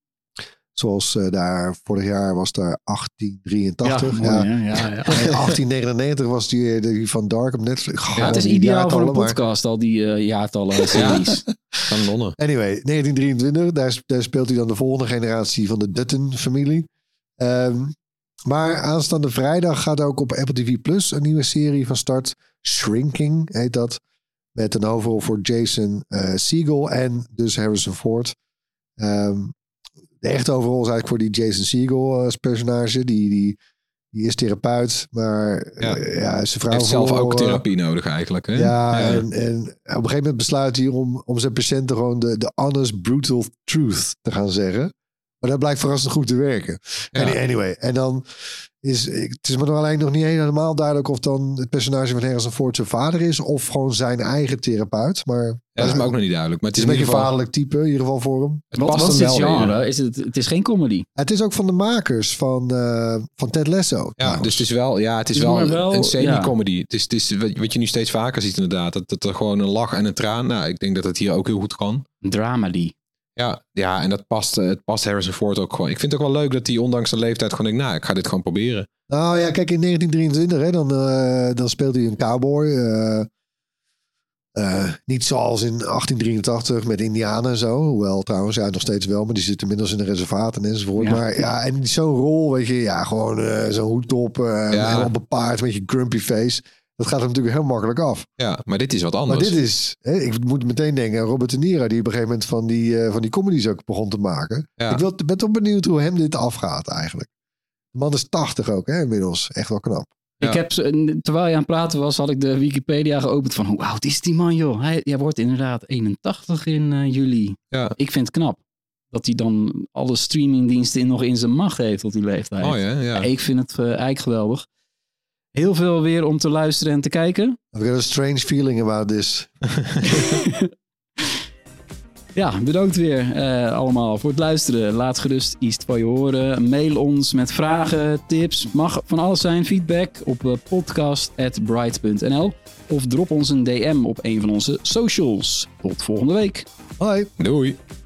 Zoals uh, daar vorig jaar was daar achttien drieëntachtig. Ja, mooi, ja. Ja, ja, ja. achttien negenennegentig was die, die van Dark op Netflix. Goh, ja, het is ideaal voor een podcast, maar al die uh, jaartallen series. Van Londen. Anyway, negentien drieëntwintig, daar, daar speelt hij dan de volgende generatie van de Dutton-familie. Um, maar aanstaande vrijdag gaat ook op Apple T V Plus een nieuwe serie van start. Shrinking heet dat. Met een hoofdrol voor Jason uh, Segel en dus Harrison Ford. Um, de echte hoofdrol is eigenlijk voor die Jason Segel als personage. Die, die, die is therapeut, maar ja. Uh, ja, zijn vrouw heeft zelf ook uh, therapie nodig eigenlijk. Hè? Ja, ja. En, en op een gegeven moment besluit hij om, om zijn patiënten gewoon de, de honest, brutal truth te gaan zeggen. Maar dat blijkt verrassend goed te werken. Ja. Anyway, en dan is het is me nog alleen nog niet helemaal duidelijk of dan het personage van Harrison Ford zijn vader is of gewoon zijn eigen therapeut. Maar ja, dat is me ook nog niet duidelijk. Maar het is, het is een beetje geval... een vaderlijk type in ieder geval voor hem. Het Wat was dit genre? Is het, het is geen comedy. Het is ook van de makers van, uh, van Ted Lasso. Ja, trouwens. dus het is wel, ja, het is, is wel, wel een semi-comedy. Ja. Het is, het is wat je nu steeds vaker ziet inderdaad. Dat, dat er gewoon een lach en een traan. Nou, ik denk dat het hier ook heel goed kan. Dramedy. Ja, ja, en dat past, het past Harrison Ford ook gewoon. Ik vind het ook wel leuk dat hij ondanks zijn leeftijd gewoon denkt, nou, ik ga dit gewoon proberen. Nou ja, kijk, in negentien drieëntwintig, hè, dan, uh, dan speelt hij een cowboy. Uh, uh, niet zoals in achttien drieëntachtig met Indianen en zo. Hoewel trouwens, ja, nog steeds wel, maar die zitten inmiddels in een reservaat en enzovoort. Ja. Maar ja, en zo'n rol, weet je, ja, gewoon uh, zo'n hoed op, uh, ja. helemaal bepaard, met je grumpy face. Dat gaat hem natuurlijk heel makkelijk af. Ja, maar dit is wat anders. Maar dit is, hè, ik moet meteen denken aan Robert De Niro, die op een gegeven moment van die, uh, van die comedies ook begon te maken. Ja. Ik wil, ben toch benieuwd hoe hem dit afgaat eigenlijk. De man is tachtig ook, hè, inmiddels. Echt wel knap. Ja. Ik heb, terwijl je aan het praten was, had ik de Wikipedia geopend van hoe oud is die man, joh? Hij, hij wordt inderdaad eenentachtig in uh, juli. Ja. Ik vind het knap dat hij dan alle streamingdiensten nog in zijn macht heeft tot die leeftijd. Oh ja, ja. Ja, ik vind het uh, eigenlijk geweldig. Heel veel weer om te luisteren en te kijken. I've got a strange feeling about this. Ja, bedankt weer uh, allemaal voor het luisteren. Laat gerust iets van je horen. Mail ons met vragen, tips. Mag van alles zijn. Feedback op uh, podcast at bright punt n l. Of drop ons een D M op een van onze socials. Tot volgende week. Hoi. Doei.